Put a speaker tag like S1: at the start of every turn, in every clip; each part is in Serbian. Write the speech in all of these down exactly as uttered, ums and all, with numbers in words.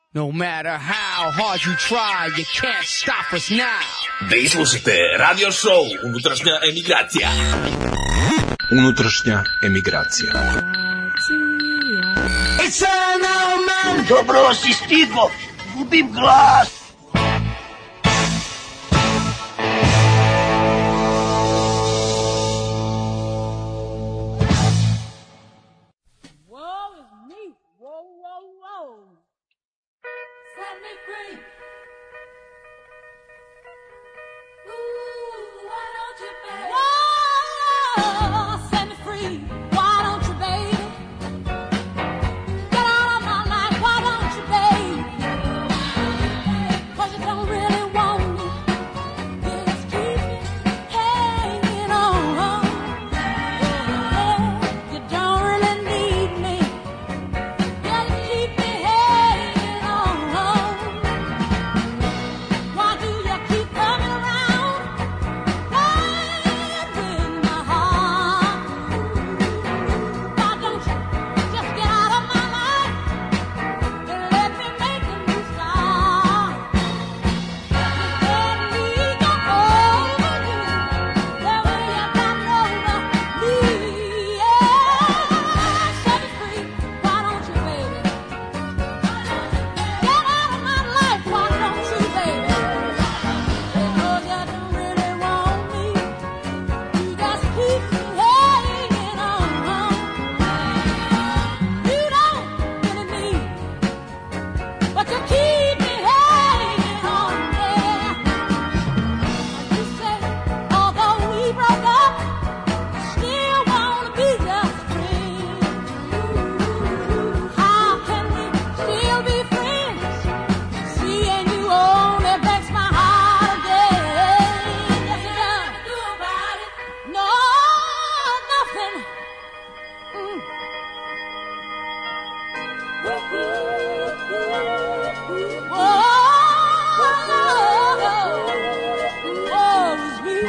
S1: No matter how hard you try, you can't stop us now.
S2: Vi slušate radio show Unutrašnja emigracija.
S3: Unutrašnja emigracija.
S4: It's an old man. Dobro si stigo, gubim glas.
S5: Set me free. Ooh, why don't you, baby? Whoa, set me free. Why don't you, baby? Get out of my life. Why don't you, baby? 'Cause you don't really want me. You just keep me hanging on. You don't really need me. Yeah, you keep me hanging on. Why do you keep coming around? Playing with my heart. Why don't you just get out of my life and let me make a new start? Let me go over you, the way you got over me. Yeah, set me free. Why don't you, baby? Get out of my life. Why don't you, baby? Because you don't really want me. You just keep me hanging on. You don't really need, but you keep me hanging on. Yeah. You say, although we broke up, you still wanna be just friends. How can we still be friends? Seeing you only breaks my heart again. Yes, it does. Do about it? No, nothing. Mm. Oh, it's me.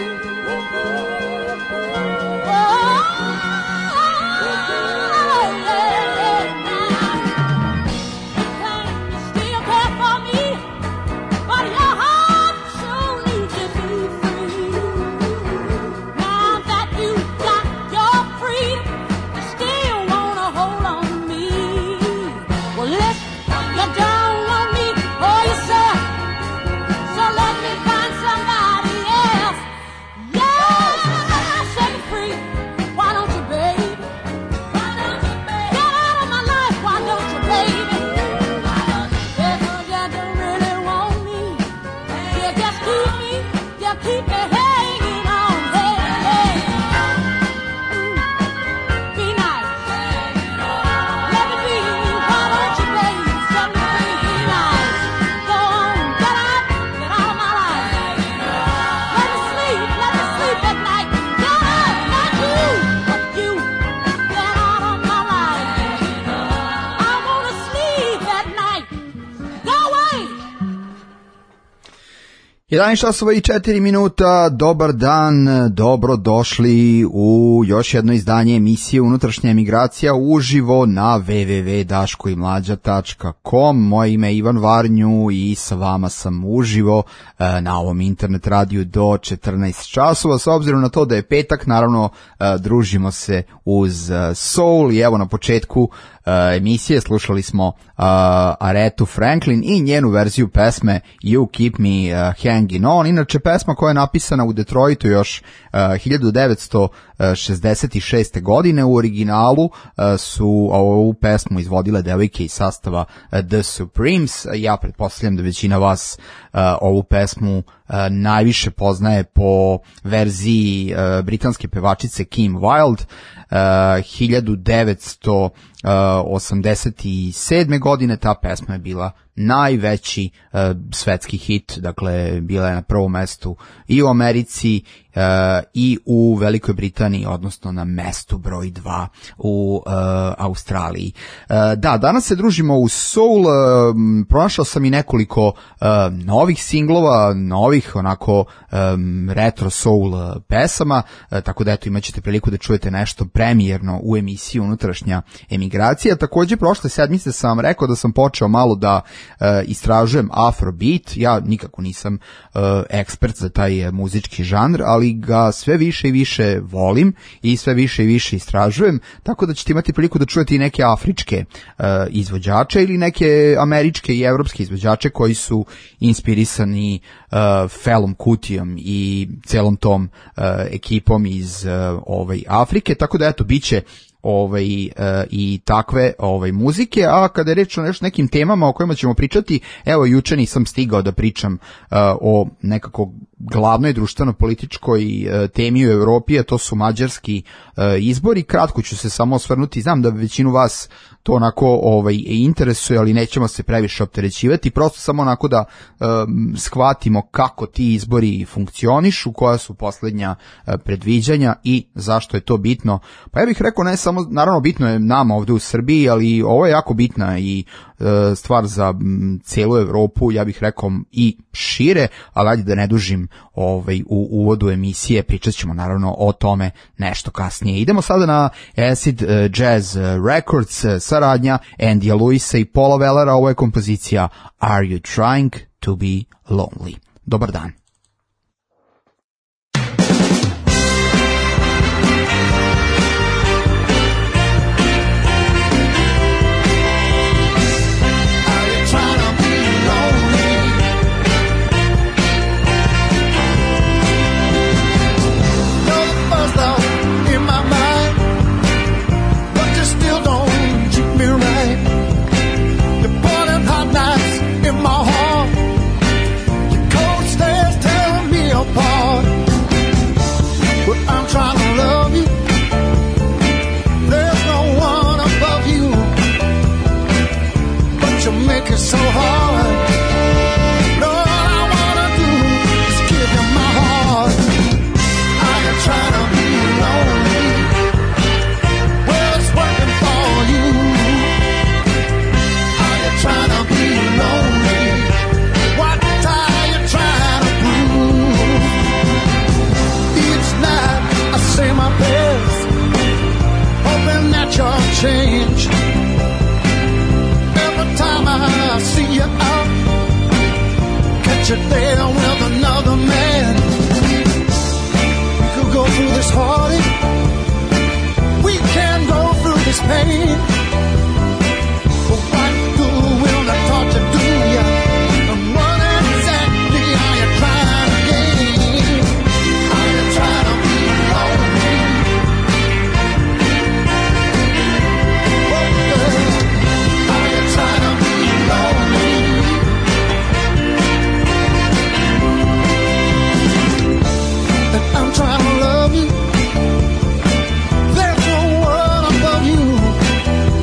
S5: Still care for me, but your heart sure needs to be free. Now that you got your freedom, you still wanna hold on to me. Well, listen, you don't want me or yourself, so let me find somebody else. Yeah, set me free. Why don't you, baby? Why don't you, baby? Get out of my life. Why don't you, baby? Because you don't really want me. You just keep me, you keep me hanging on. Hey, hey. Mm. Be nice. Let me be you. Why don't you, baby? Set me free. Be nice. Go on, get out, get out of my life. Let me sleep, let me sleep at night. Get out, not you, but you. Get out of my life. I wanna sleep at night. Go away.
S6: jedanaest časova i četiri minuta, dobar dan, dobro došli u još jedno izdanje emisije Unutrašnja emigracija uživo na w w w tačka daško i mlađa tačka com. Moje ime je Ivan Varnju i sa vama sam uživo e, na ovom internet radiju do četrnaest časova. S obzirom na to da je petak, naravno e, družimo se uz e, soul i evo na početku e, emisije slušali smo uh, Arethu Franklin i njenu verziju pesme You Keep Me uh, Hanging On. Inače pesma koja je napisana u Detroitu još uh, hiljadu devetsto šezdeset šeste. godine. U originalu uh, su ovu pesmu izvodile devojke iz sastava uh, The Supremes. Ja pretpostavljam da većina vas uh, ovu pesmu uh, najviše poznaje po verziji uh, britanske pevačice Kim Wilde. Uh, hiljadu devetsto osamdeset sedme. godine ta pesma je bila najveći uh, svetski hit, dakle bila je na prvom mestu i u Americi uh, i u Velikoj Britaniji, odnosno na mestu broj dva u uh, Australiji. Uh, da, danas se družimo u soul, uh, pronašao sam i nekoliko uh, novih singlova, novih onako um, retro soul uh, pesama, uh, tako da eto imat ćete priliku da čujete nešto premijerno u emisiji Unutrašnja emigracija. Takođe prošle sedmice sam vam rekao da sam počeo malo da uh, istražujem Afrobeat, ja nikako nisam uh, ekspert za taj uh, muzički žanr, ali ga sve više i više volim i sve više i više istražujem, tako da ćete imati priliku da čujete i neke afričke uh, izvođače ili neke američke i evropske izvođače koji su inspirisani uh, Felom Kutijom i celom tom uh, ekipom iz uh, ovaj Afrike, tako da eto biće ovaj uh, i takve ovaj muzike. A kada je reč o nešto nekim temama o kojima ćemo pričati, evo juče nisam stigao da pričam uh, o nekako glavnoj društveno-političkoj uh, temi u Evropi, a to su mađarski uh, izbori. Kratko ću se samo osvrnuti, znam da većinu vas to onako ovaj interesuje, ali nećemo se previše opterećivati, prosto samo onako da um, shvatimo kako ti izbori funkcionišu, koja su poslednja uh, predviđanja i zašto je to bitno. Pa ja bih rekao ne samo, naravno bitno je nama ovde u Srbiji, ali ovo je jako bitna i uh, stvar za m, celu Evropu, ja bih rekao i šire, ali ajde da ne dužim ovaj, u uvodu emisije, pričat ćemo naravno o tome nešto kasnije. Idemo sada na Acid uh, Jazz Records, uh, saradnja Andija Lewisa i Paula Wellera, ovo je kompozicija Are You Trying to Be Lonely? Dobar dan.
S3: So hard, but all I wanna do is give you my heart. Are you trying to be lonely? Well, it's working for you. Are you trying to be lonely? What are you trying to prove? Each night I say my prayers, hoping that you'll change. Time I see you out, catch you there with another man. We could go through this heartache, we can go through this pain. But what good will I taught to do ya? And what exactly are you trying to gain? Are you trying to be lonely? What the trying to be lonely. And I'm trying to love you. There's no one above you.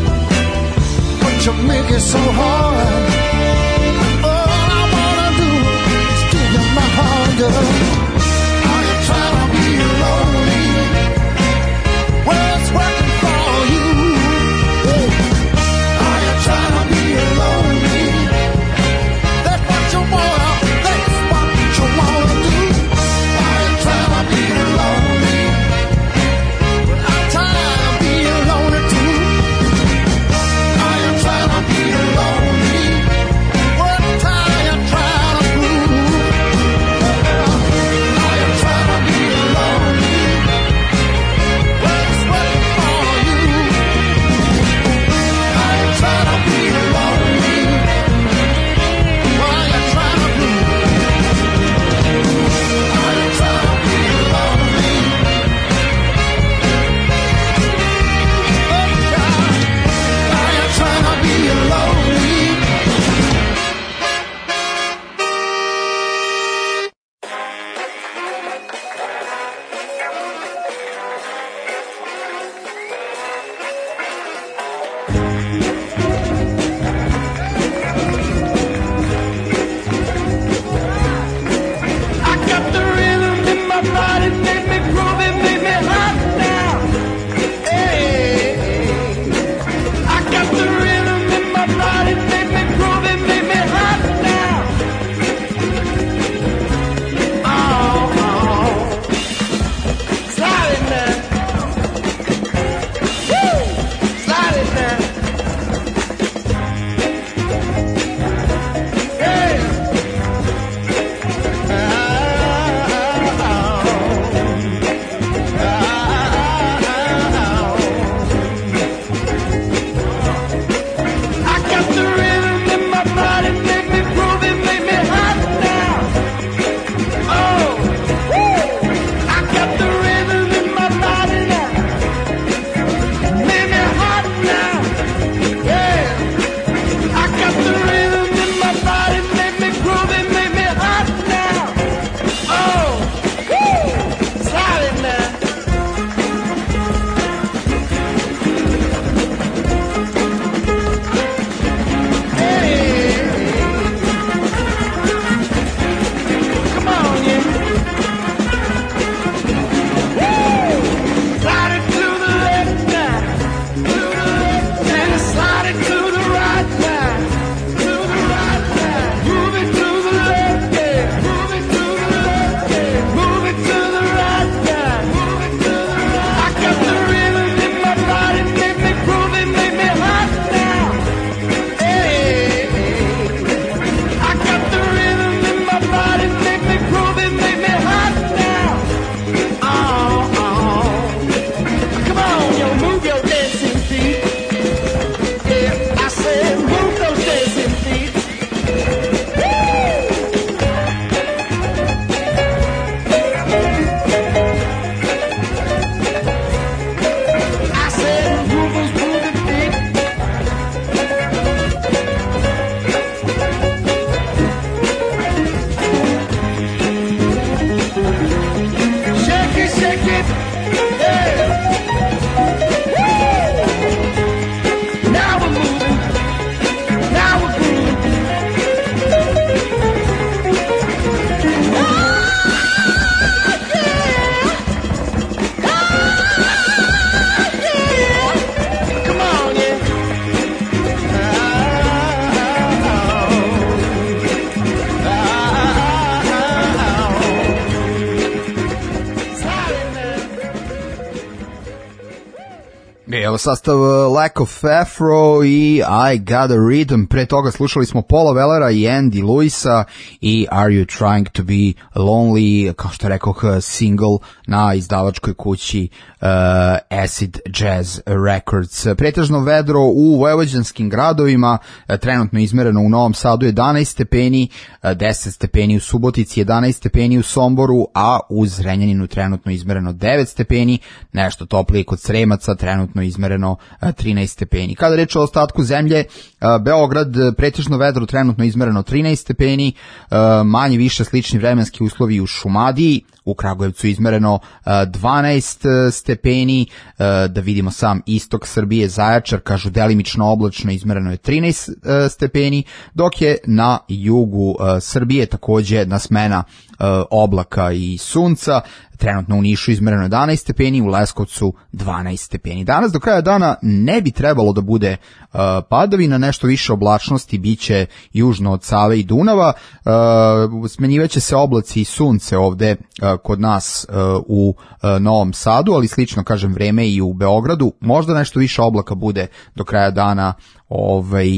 S6: Evo sastav Lack of Afro i I Got a Rhythm. Pre toga slušali smo Paula Wellera i Andy Lewisa i Are You Trying to Be Lonely, kao što rekoh, single na izdavačkoj kući uh, Acid Jazz Records. Pretežno vedro u vojvođanskim gradovima, uh, trenutno izmereno u Novom Sadu jedanaest stepeni, uh, deset stepeni u Subotici, jedanaest stepeni u Somboru, a u Zrenjaninu trenutno izmereno devet stepeni, nešto toplije kod Sremaca, trenutno izmereno trinaest stepeni. Kada reč o ostatku zemlje, Beograd pretežno vedro, trenutno izmereno trinaest stepeni, manje više slični vremenski uslovi u Šumadiji, u Kragujevcu izmereno dvanaest stepeni, da vidimo sam istok Srbije, Zaječar, kažu delimično oblačno, izmereno je trinaest stepeni, dok je na jugu Srbije takođe na smena oblaka i sunca, trenutno u Nišu izmereno jedanaest stepeni, u Leskovcu dvanaest stepeni. Danas do kraja dana ne bi trebalo da bude uh, padavina, nešto više oblačnosti biće južno od Save i Dunava, uh, smenjivaće se oblaci i sunce ovde uh, kod nas uh, u uh, Novom Sadu, ali slično kažem vreme i u Beogradu, možda nešto više oblaka bude do kraja dana ovaj,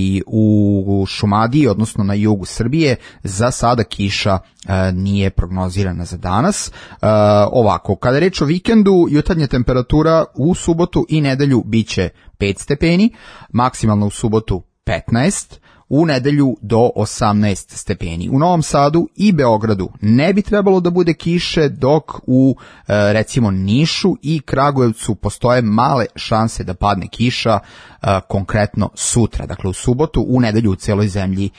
S6: u Šumadiji, odnosno na jugu Srbije. Za sada kiša uh, nije prognozirana za danas. Uh, ovako, kada je reč o vikendu, jutarnja temperatura u subotu i nedelju biće pet stepeni, maksimalno u subotu petnaest, u nedelju do osamnaest stepeni. U Novom Sadu i Beogradu ne bi trebalo da bude kiše, dok u recimo Nišu i Kragujevcu postoje male šanse da padne kiša, konkretno sutra, dakle u subotu, u nedelju u celoj zemlji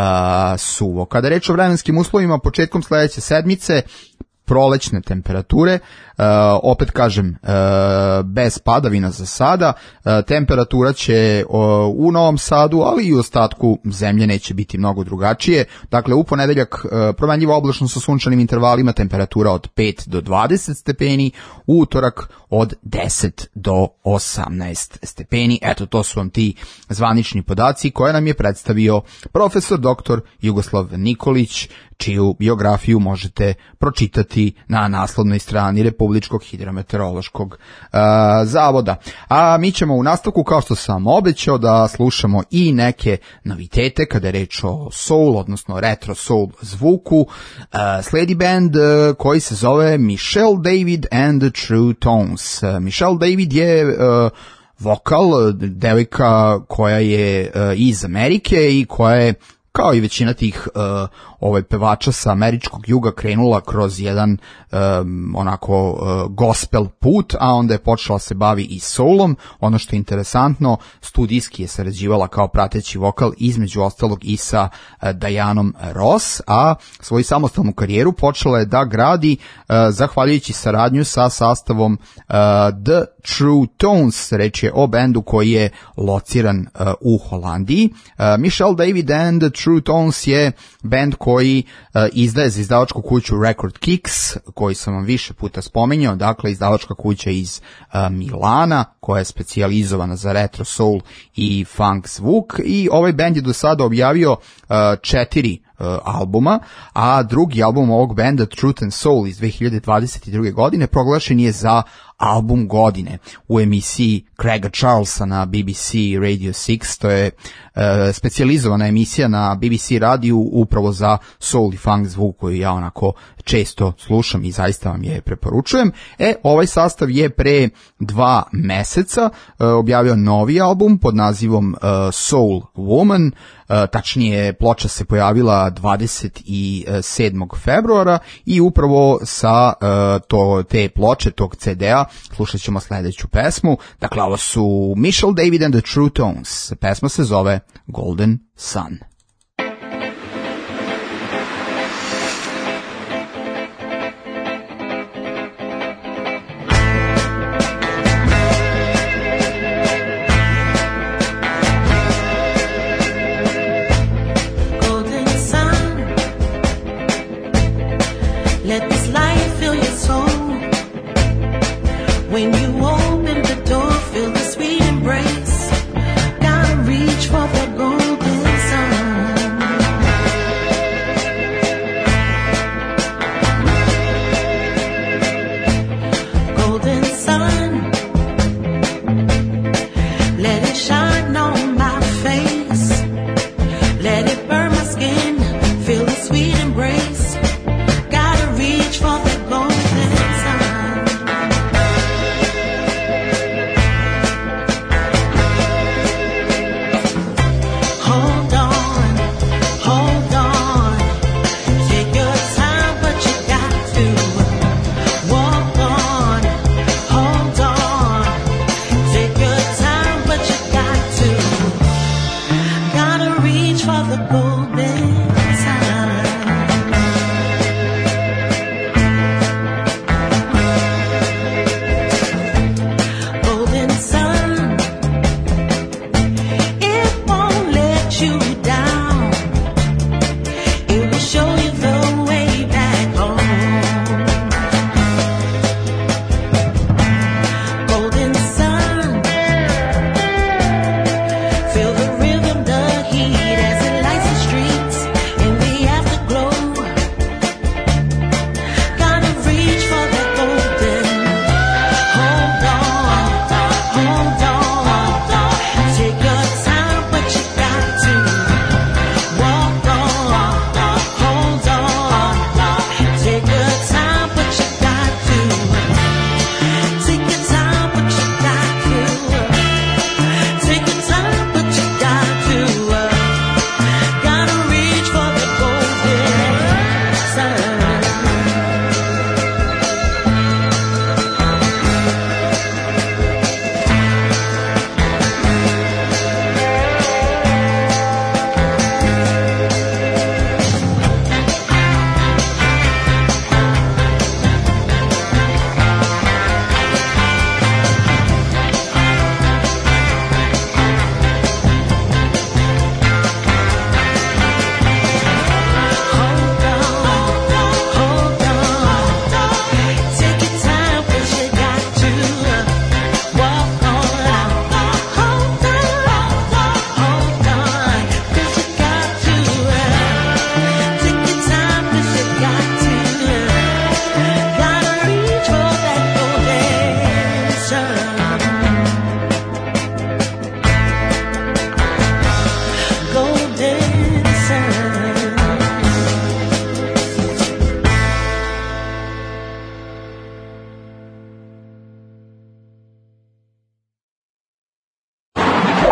S6: suvo. Kada je reč o vremenskim uslovima, početkom sledeće sedmice prolećne temperature, uh, opet kažem, uh, bez padavina za sada, uh, temperatura će uh, u Novom Sadu, ali i u ostatku zemlje neće biti mnogo drugačije. Dakle, u ponedeljak uh, promenljiva oblačnost sa sunčanim intervalima, temperatura od pet do dvadeset stepeni, u utorak od deset do osamnaest stepeni. Eto, to su vam ti zvanični podaci koje nam je predstavio profesor doktor Jugoslav Nikolić, čiju biografiju možete pročitati na naslovnoj strani Republičkog hidrometeorološkog uh, zavoda. A mi ćemo u nastavku, kao što sam obećao, da slušamo i neke novitete kada je reč o soul, odnosno retro soul zvuku. Uh, sledi band uh, koji se zove Michelle David and the True Tones. Uh, Michelle David je uh, vokal, devojka koja je uh, iz Amerike i koja je, kao i većina tih uh, ovaj pevača sa američkog juga, krenula kroz jedan um, onako uh, gospel put, a onda je počela se bavi i soulom. Ono što je interesantno, studijski je sarađivala kao prateći vokal između ostalog i sa uh, Dianom Ross, a svoju samostalnu karijeru počela je da gradi uh, zahvaljujući saradnju sa sastavom uh, The True Tones. Reč je o bendu koji je lociran uh, u Holandiji. Uh, Michelle David and the True Tones je bend koji koji uh, izdaje za izdavačku kuću Record Kicks, koji sam vam više puta spominjao, dakle izdavačka kuća iz uh, Milana, koja je specijalizovana za retro soul i funk zvuk, i ovaj bend je do sada objavio uh, četiri uh, albuma, a drugi album ovog benda, Truth and Soul iz dve hiljade dvadeset druge. godine, proglašen je za album godine u emisiji Craiga Charlesa na B B C Radio šest. To je uh, specijalizovana emisija na B B C radiju upravo za soul i funk zvuk koju ja onako često slušam i zaista vam je preporučujem. E, ovaj sastav je pre dva meseca uh, objavio novi album pod nazivom uh, Soul Woman. Uh, tačnije, ploča se pojavila dvadeset sedmog februara i upravo sa uh, to, te ploče, tog C D-a, slušat ćemo sledeću pesmu. Dakle, ovo su Michelle David and the True Tones. Pesma se zove Golden Sun.
S7: Feel the sweet embrace. Gotta reach for that golden sun.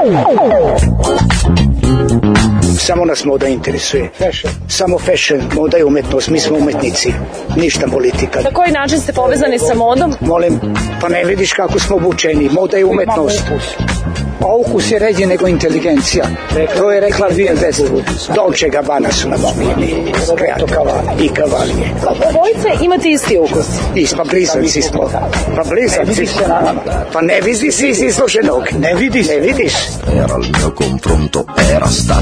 S7: Samo nas moda interesuje. Fashion. Samo fashion, moda i umetnost, mi smo umetnici, ništa politika.
S8: Na koji način ste povezani sa modom?
S7: Molim, pa ne vidiš kako smo obučeni, moda i umetnost. A ukus je ređi nego inteligencija. To je rekla Vivienne Westwood. Dolce Gabbana su nam omijeni. I Cavalli.
S8: Obojice imate isti ukus.
S7: Is, pa blizanci smo. Pa blizanci smo. Pa ne vidi si iz izloženog. Ne vidiš. Ne vidiš.
S9: Era il mio confronto, era stato.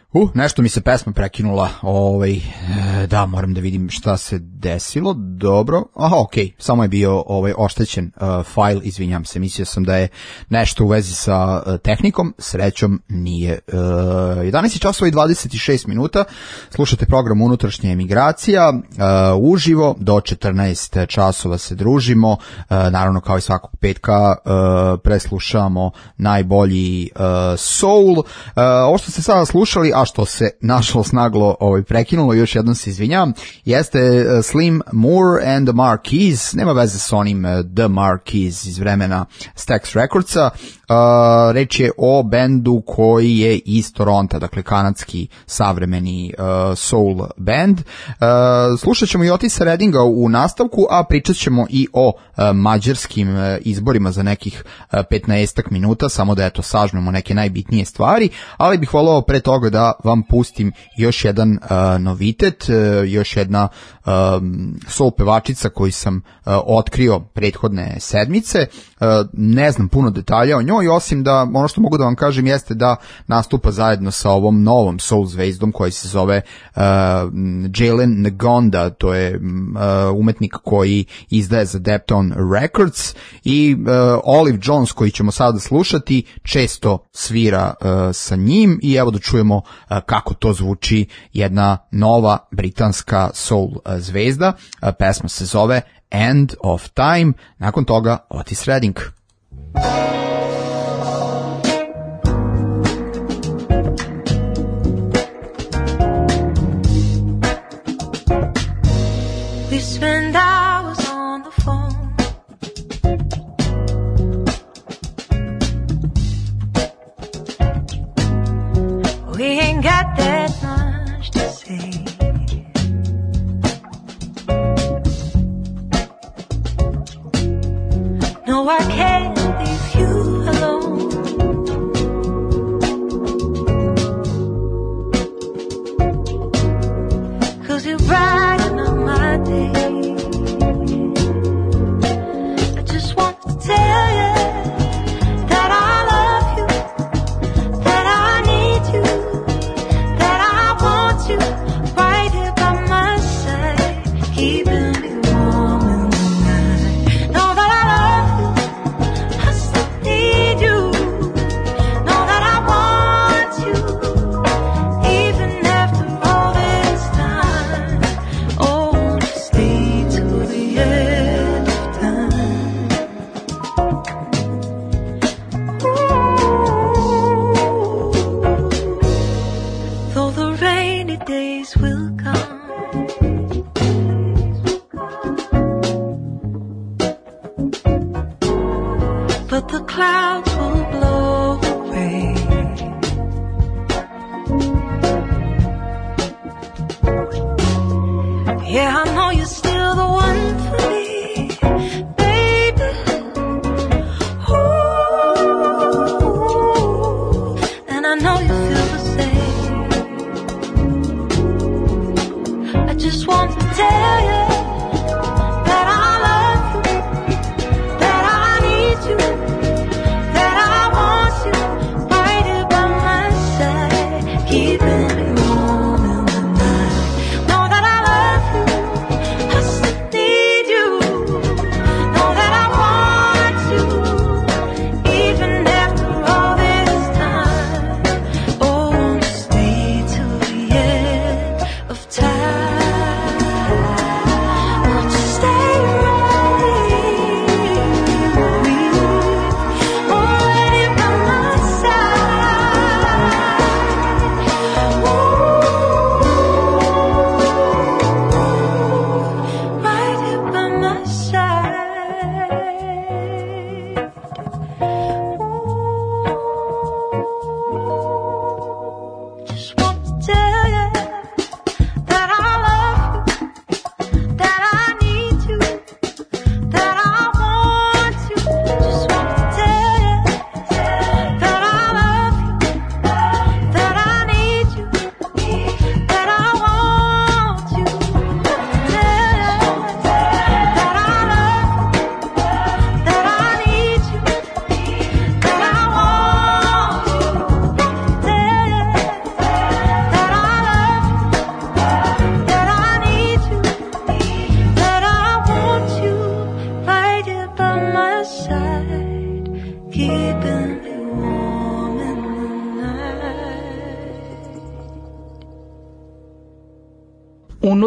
S6: Uh, nešto mi se pesma prekinula, ovaj, e, da, moram da vidim šta se desilo, dobro, aha, okej, okay. Samo je bio ovaj, oštećen uh, fajl, izvinjam se, mislio sam da je nešto u vezi sa uh, tehnikom, srećom nije. Uh, jedanaest časova i dvadeset šest minuta, slušate program Unutrašnja emigracija, uh, uživo, do četrnaest časova se družimo, uh, naravno kao i svakog petka uh, preslušamo najbolji uh, soul, uh, ovo što ste sada slušali, a što se nažalost naglo ovaj, prekinulo, još jednom se izvinjam, jeste uh, Slim Moore and the Marquis, nema veze s onim uh, The Marquis iz vremena Stax Recordsa, uh, reč je o bendu koji je iz Toronta, dakle kanadski savremeni uh, soul band. Uh, slušat ćemo i Otisa Reddinga u nastavku, a pričat ćemo i o uh, mađarskim uh, izborima za nekih uh, petnaestak minuta, samo da eto sažmemo neke najbitnije stvari, ali bih voleo pre toga da vam pustim još jedan uh, novitet, uh, još jedna um, soul pevačica koju sam uh, otkrio prethodne sedmice. Uh, ne znam puno detalja o njoj, osim da ono što mogu da vam kažem jeste da nastupa zajedno sa ovom novom soul zvezdom koji se zove uh, Jalen Ngonda, to je uh, umetnik koji izdaje za Depton Records, i uh, Olive Jones koji ćemo sada slušati često svira uh, sa njim, i evo da čujemo uh, kako to zvuči jedna nova britanska soul uh, zvezda. Uh, pesma se zove End of Time, nakon toga Otis Redding.
S10: We spend hours on the phone. We ain't got that much to say. No, I can't leave you alone. Cause you're brighten up my day. I just want to tell you that I love you, that I need you, that I want you right here by my side, keeping me warm in the night. Know that I love you, I still need you. Know that I want you, even after all this time. Oh, won't you stay till the end of time? Ooh. Though the rainy days will come, but the clouds will blow away. Yeah, I know you're still the one for me, baby. Ooh, and I know you feel the same. I just want to tell you that I love you, that I need you, that I want you right here by my side, keeping me warm in the night. Know that I love you, I still need you. Know that I want you, even after all this time. Oh, won't you stay till the end of time?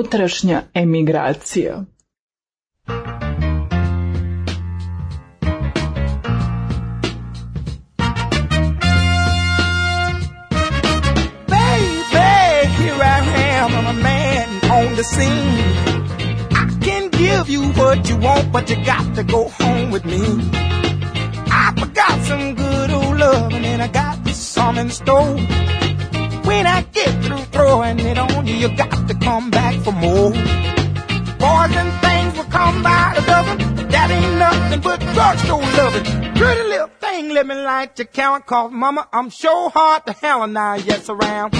S11: unutrašnja emigracija.
S12: I'm a man on the scene. I can give you what you want, but you got to go home with me. I forgot some good old love, and then I got some in store. When I get through throwing it on you, you got to come back for more. Boys and things will come by the dozen, but that ain't nothing but drugstore loving. Pretty little thing, let me light your count, cause mama, I'm sure hard to hell and I yes around.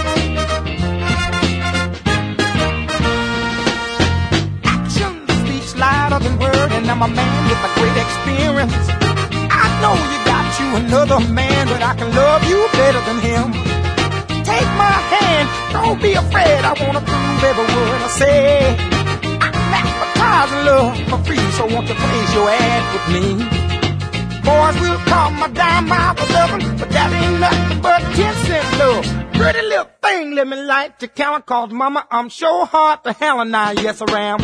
S12: Louder than word, and I'm a man with a great experience. I know you got you another man, but I can love you better than him. Take my hand, don't be afraid, I wanna prove every word I say. I'm advertising love for free, so won't you place your ad with me? Boys will call my dime my beloved, but that ain't nothing but ten cent love. Pretty little thing, let me light your count, cause mama, I'm sure hard to hell and I yes around.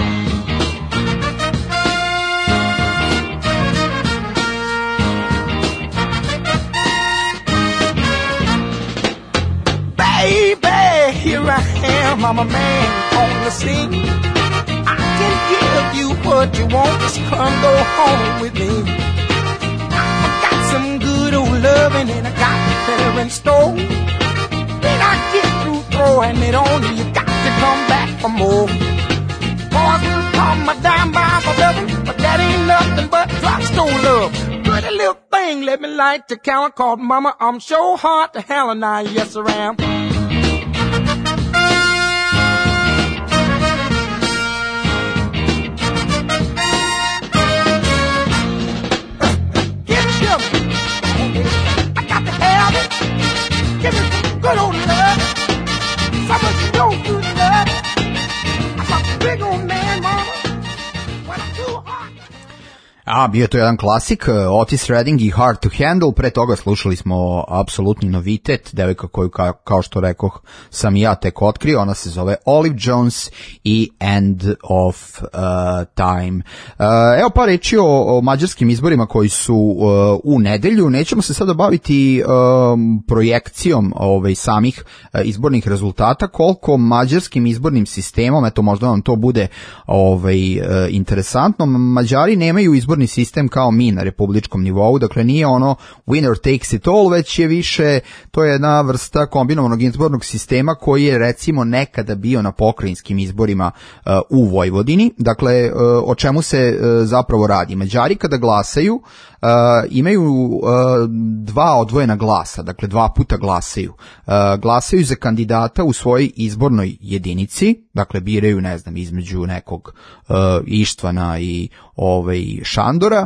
S12: Baby, here I am, I'm a man on the scene. I can give you what you want, just come go home with me. I got some good old loving and I got better in store. When I get through throwing it on you, you got to come back for more. Boys will call my dime by my loving, but that ain't nothing but drugstore love. Pretty little thing, let me light the count, called mama, I'm sure hard to hell and I yes around. Give me some good old love. Some of you don't do love. I'm a big old man, mama. When I'm too hot.
S6: A, bio to jedan klasik, Otis Redding i Hard to Handle. Pre toga slušali smo apsolutni novitet, devojka koju, ka, kao što rekoh, sam i ja tek otkrio. Ona se zove Olive Jones i End of uh, Time. Uh, evo pa reći o, o mađarskim izborima koji su uh, u nedelju. Nećemo se sada baviti um, projekcijom ovaj, samih uh, izbornih rezultata, koliko mađarskim izbornim sistemom, eto možda vam to bude ovaj, uh, interesantno. Mađari nemaju izborni sistem kao mi na republičkom nivou, dakle nije ono winner takes it all, već je više, to je jedna vrsta kombinovanog izbornog sistema koji je recimo nekada bio na pokrajinskim izborima uh, u Vojvodini. Dakle, uh, o čemu se uh, zapravo radi? Mađari kada glasaju uh, imaju uh, dva odvojena glasa, dakle dva puta glasaju. Uh, glasaju za kandidata u svojoj izbornoj jedinici, dakle biraju, ne znam, između nekog uh, Ištvana i ovaj Šandora,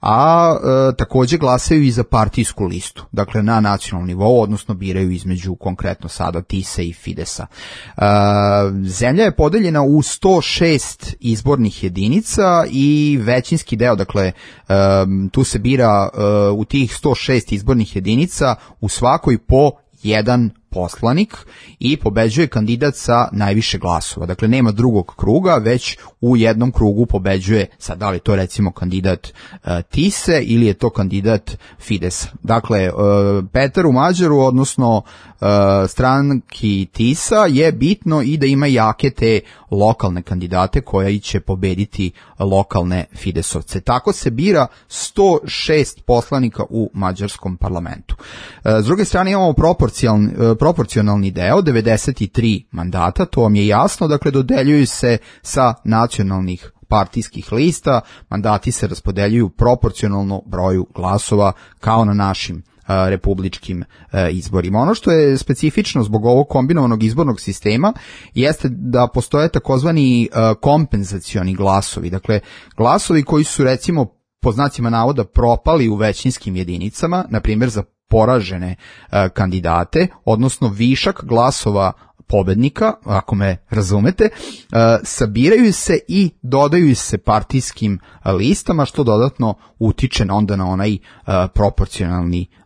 S6: a e, takođe glasaju i za partijsku listu, dakle na nacionalnom nivou, odnosno biraju između konkretno sada Tise i Fidesa. E, zemlja je podeljena u sto šest izbornih jedinica i većinski deo, dakle e, tu se bira e, u tih sto šest izbornih jedinica u svakoj po jedan poslanik i pobeđuje kandidat sa najviše glasova. Dakle, nema drugog kruga, već u jednom krugu pobeđuje, sad da li to recimo kandidat uh, Tise ili je to kandidat Fidesa. Dakle, uh, Peteru Mađaru, odnosno uh, stranki Tisa, je bitno i da ima jake te lokalne kandidate koji će pobediti lokalne Fidesovce. Tako se bira sto šest poslanika u mađarskom parlamentu. Uh, s druge strane imamo proporcionalni, uh, proporcionalni deo, devedeset tri mandata, to vam je jasno, dakle dodeljuju se sa nacionalnih partijskih lista, mandati se raspodeljuju proporcionalno broju glasova kao na našim a, republičkim a, izborima. Ono što je specifično zbog ovog kombinovanog izbornog sistema jeste da postoje takozvani a, kompenzacioni glasovi, dakle glasovi koji su recimo po znacima navoda propali u većinskim jedinicama, na primjer za poražene uh, kandidate, odnosno višak glasova pobednika, ako me razumete, uh, sabiraju se i dodaju se partijskim uh, listama, što dodatno utiče onda na onaj uh, proporcionalni uh,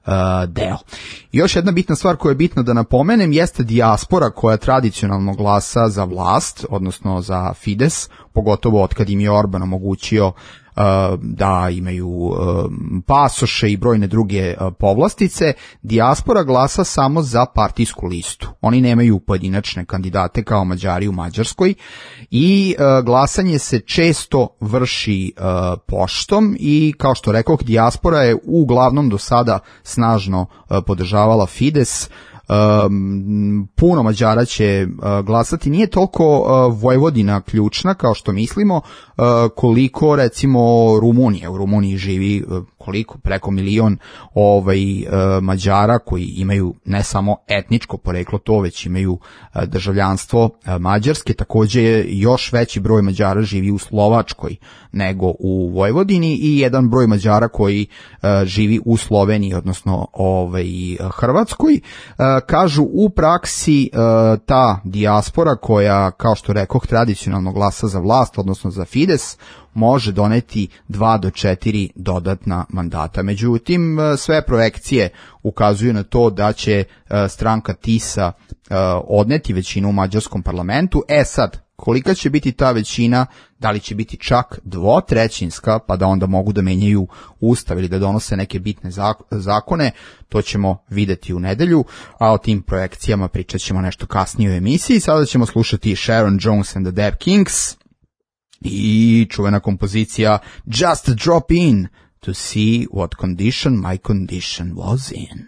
S6: deo. Još jedna bitna stvar koja je bitno da napomenem jeste dijaspora koja tradicionalno glasa za vlast, odnosno za Fides, pogotovo od kad im je Orban omogućio da imaju pasoše i brojne druge povlastice. Dijaspora glasa samo za partijsku listu. Oni nemaju pojedinačne kandidate kao Mađari u Mađarskoj i glasanje se često vrši poštom i kao što rekoh, dijaspora je uglavnom do sada snažno podržavala Fides. Um, puno Mađara će uh, glasati, nije toliko uh, Vojvodina ključna kao što mislimo, uh, koliko recimo Rumunije. U Rumuniji živi uh, koliko preko milion ovaj uh, Mađara koji imaju ne samo etničko poreklo to, već imaju uh, državljanstvo uh, Mađarske. Takođe još veći broj Mađara živi u Slovačkoj nego u Vojvodini i jedan broj Mađara koji uh, živi u Sloveniji, odnosno ovaj Hrvatskoj. Uh, kažu u praksi uh, ta dijaspora koja, kao što rekoh, tradicionalno glasa za vlast, odnosno za Fides, može doneti dva do četiri dodatna mandata. Međutim, sve projekcije ukazuju na to da će uh, stranka Tisa uh, odneti većinu u mađarskom parlamentu. E sad, kolika će biti ta većina, da li će biti čak dvotrećinska, pa da onda mogu da menjaju ustav ili da donose neke bitne zakone, to ćemo videti u nedelju, a o tim projekcijama pričat ćemo nešto kasnije u emisiji. Sada ćemo slušati Sharon Jones and the Dap Kings i čuvena kompozicija Just Drop In to see what condition my condition was in.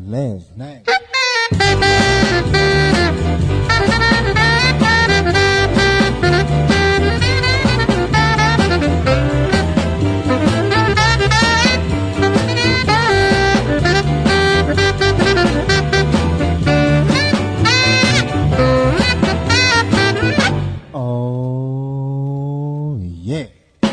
S3: ne znam. Oh, yeah.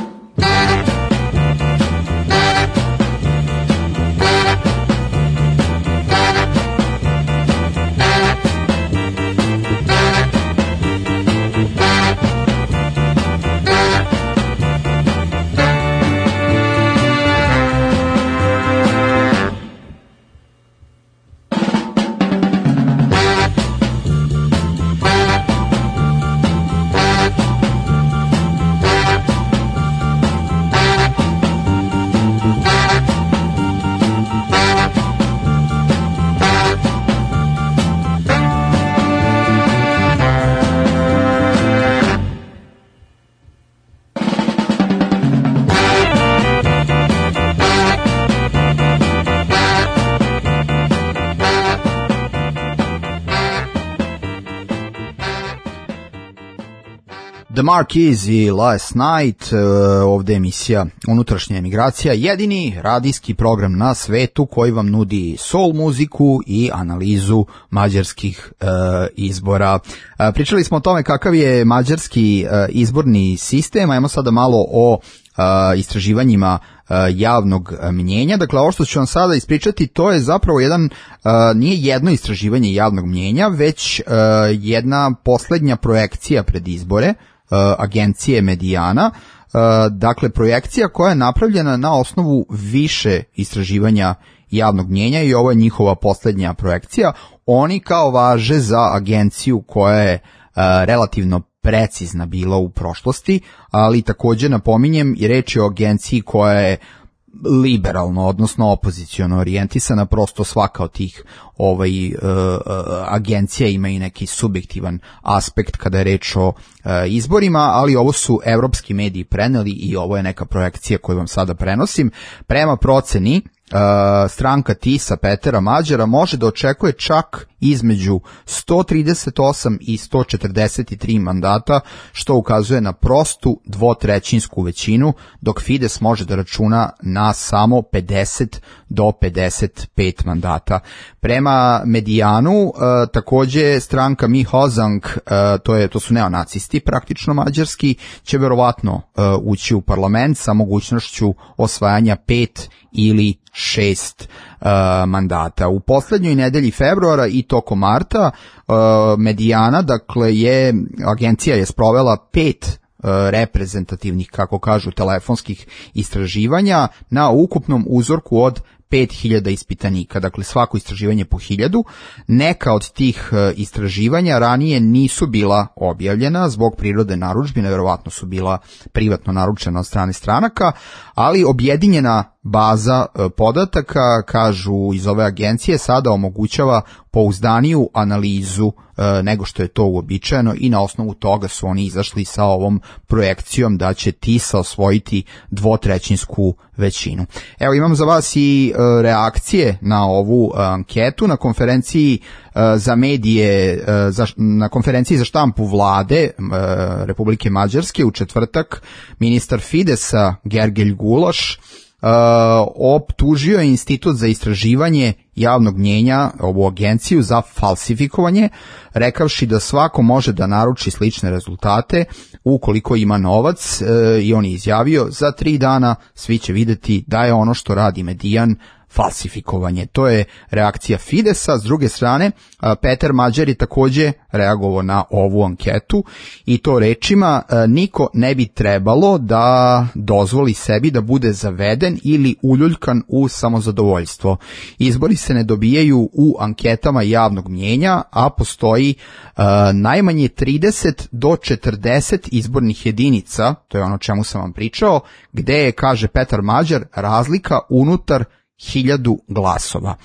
S6: The Marquis i Last Night, uh, ovde emisija Unutrašnja emigracija, jedini radijski program na svetu koji vam nudi soul muziku i analizu mađarskih uh, izbora. Uh, pričali smo o tome kakav je mađarski uh, izborni sistem, ajmo sada malo o Uh, istraživanjima uh, javnog mnjenja. Dakle, ovo što ću vam sada ispričati, to je zapravo jedan, uh, nije jedno istraživanje javnog mnjenja, već uh, jedna poslednja projekcija pred izbore uh, agencije Mediana. Uh, dakle, projekcija koja je napravljena na osnovu više istraživanja javnog mnjenja i ovo je njihova poslednja projekcija. Oni kao važe za agenciju koja je uh, relativno precizna bila u prošlosti, ali takođe napominjem i reč je o agenciji koja je liberalno, odnosno opoziciono orijentisana, prosto svaka od tih ovaj, uh, agencija ima i neki subjektivan aspekt kada je reč o uh, izborima, ali ovo su evropski mediji preneli i ovo je neka projekcija koju vam sada prenosim. Prema proceni Uh, stranka Tisa Petera Mađara može da očekuje čak između sto trideset osam i sto četrdeset tri mandata, što ukazuje na prostu dvotrećinsku većinu, dok Fides može da računa na samo pedeset do pedeset pet mandata. Prema Medijanu, uh, takođe stranka Mi Hozang, uh, to, je, to su neonacisti praktično mađarski, će verovatno uh, ući u parlament sa mogućnošću osvajanja pet ili šest uh, mandata. U poslednjoj nedelji februara i tokom marta uh, Medijana, dakle je, agencija je sprovela pet uh, reprezentativnih, kako kažu, telefonskih istraživanja na ukupnom uzorku od pet hiljada ispitanika, dakle svako istraživanje po hiljadu. Neka od tih uh, istraživanja ranije nisu bila objavljena zbog prirode narudžbine, verovatno su bila privatno naručena od strane stranaka, ali objedinjena baza podataka, kažu iz ove agencije, sada omogućava pouzdaniju analizu e, nego što je to uobičajeno i na osnovu toga su oni izašli sa ovom projekcijom da će Tisa osvojiti dvotrećinsku većinu. Evo, imam za vas i e, reakcije na ovu e, anketu na konferenciji e, za medije, e, za, na konferenciji za štampu vlade e, Republike Mađarske u četvrtak. Ministar Fidesa Gergelj Guloš Uh, optužio je Institut za istraživanje javnog mnjenja, ovu agenciju, za falsifikovanje, rekavši da svako može da naruči slične rezultate ukoliko ima novac, uh, i on je izjavio, za tri dana svi će videti da je ono što radi Medijan falsifikovanje. To je reakcija Fidesa. S druge strane, Peter Mađar je takođe reagovao na ovu anketu i to rečima: niko ne bi trebalo da dozvoli sebi da bude zaveden ili uljuljkan u samozadovoljstvo. Izbori se ne dobijaju u anketama javnog mnjenja, a postoji uh, najmanje trideset do četrdeset izbornih jedinica, to je ono čemu sam vam pričao, gde je, kaže Petar Mađar, razlika unutar hiljadu glasova.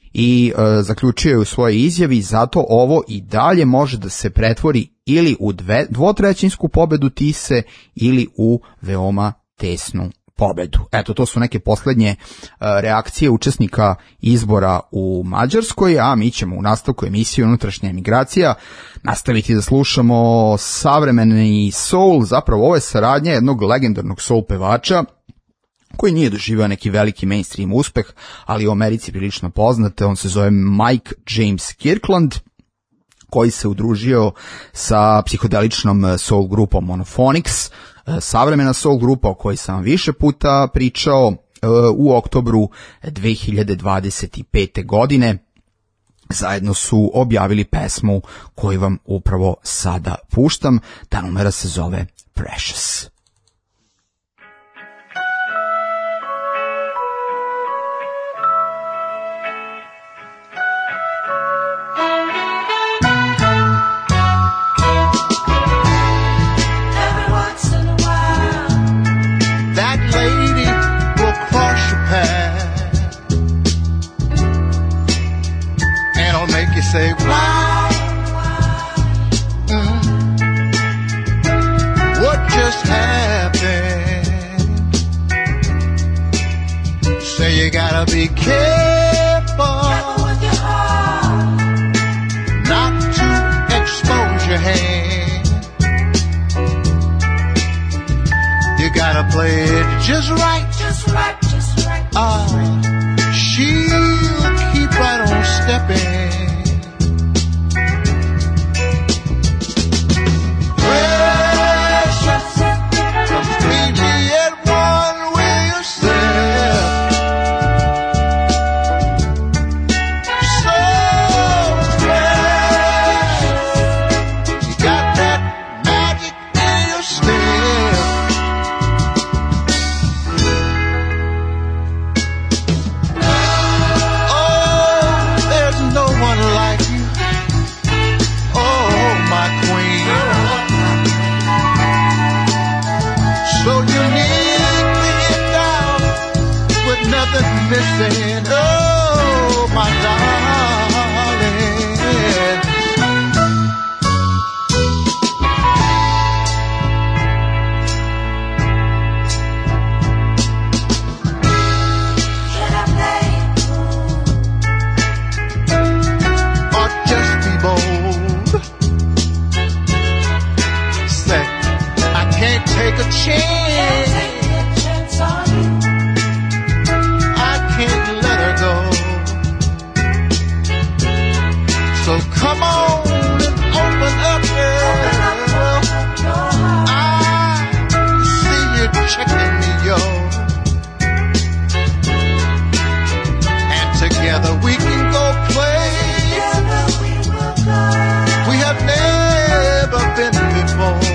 S6: I e, zaključio je u svojoj izjavi: zato ovo i dalje može da se pretvori ili u dve, dvotrećinsku pobedu Tise ili u veoma tesnu pobedu. Eto, to su neke poslednje uh, reakcije učesnika izbora u Mađarskoj, a mi ćemo u nastavku emisije Unutrašnja emigracija nastaviti da slušamo savremeni soul, zapravo ovo je saradnja jednog legendarnog soul pevača koji nije doživio neki veliki mainstream uspeh, ali u Americi prilično poznate. On se zove Mike James Kirkland, koji se udružio sa psihodeličnom soul grupom Monophonics, savremena soul grupa o kojoj sam više puta pričao u oktobru dve hiljade dvadeset pete. godine. Zajedno su objavili pesmu koju vam upravo sada puštam. Ta numera se zove Precious.
S3: You say why? Mm. What just happened? Say you gotta be careful, careful with your heart, not to expose your hand. You gotta play it just right, just right, just right. Ah, uh, she'll keep right on stepping. Missing, oh my darling. Should I play it cool or just be bold? Say I can't take a chance. Can't take a chance on you. Can't let her go. So come on and open up, girl. I see you checking me, yo. And together we can go play. We have never been before.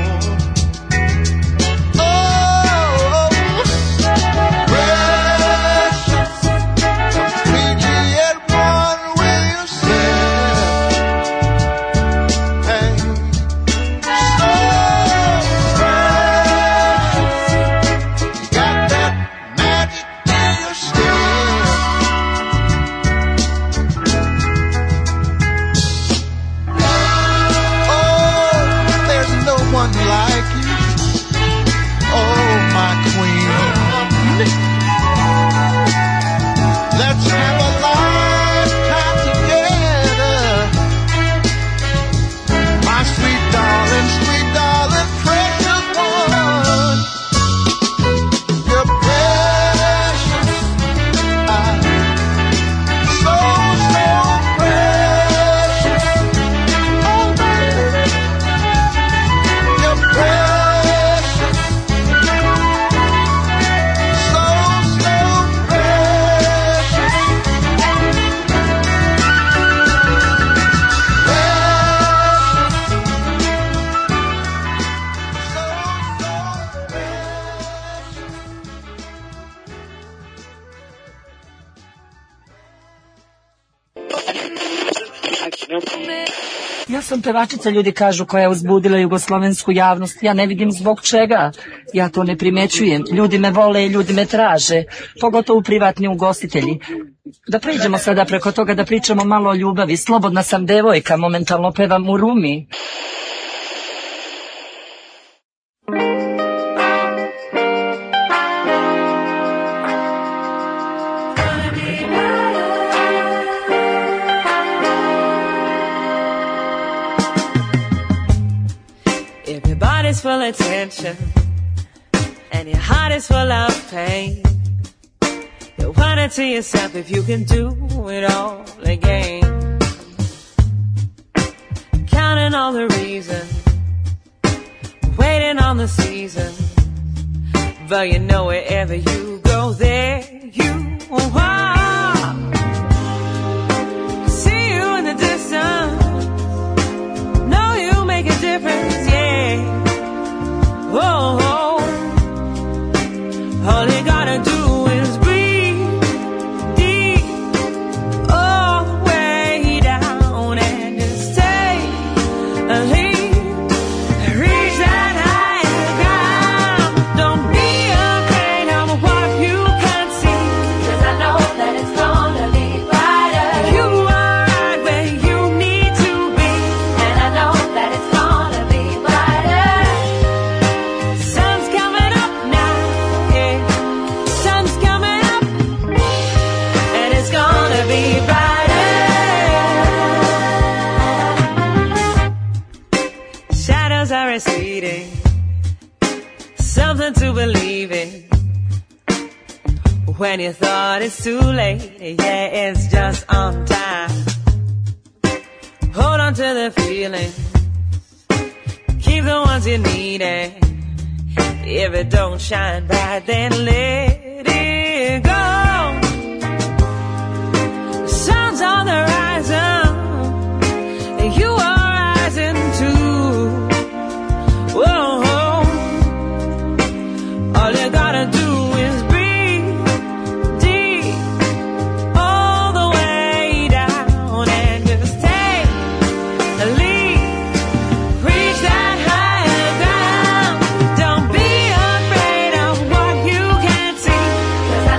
S13: Ja sam pevačica, ljudi kažu, koja je uzbudila jugoslovensku javnost. Ja ne vidim zbog čega. Ja to ne primećujem. Ljudi me vole i ljudi me traže. Pogotovo privatni ugostitelji. Da pređemo sada preko toga da pričamo malo o ljubavi. Slobodna sam devojka, momentalno pevam u Rumi.
S14: is full of tension, and your heart is full of pain. You wonder to yourself if you can do it all again. Counting all the reasons, waiting on the season, but you know wherever you go, there you are. See you in the distance, know you make a difference, yeah. Whoa, whoa. All you gotta do is breathe deep, all the way down, and just take a leap, reach that higher ground. Don't be afraid of what you can't see, 'cause I know that it's gonna be brighter. You are right where you need to be, and I know that it's gonna be brighter. Sun's coming up now, yeah. Sun's coming up, and it's gonna be brighter. Shadows are receding, something to believe in. When you thought it's too late, yeah, it's just on time. Hold on to the feeling, keep the ones you need, and if it don't shine bright, then let it go. The sun's on the horizon, and you are rising too. Whoa. All you gotta do is breathe deep, all the way down, and just take a leap, reach that higher ground. Don't be afraid of what you can't see, 'cause I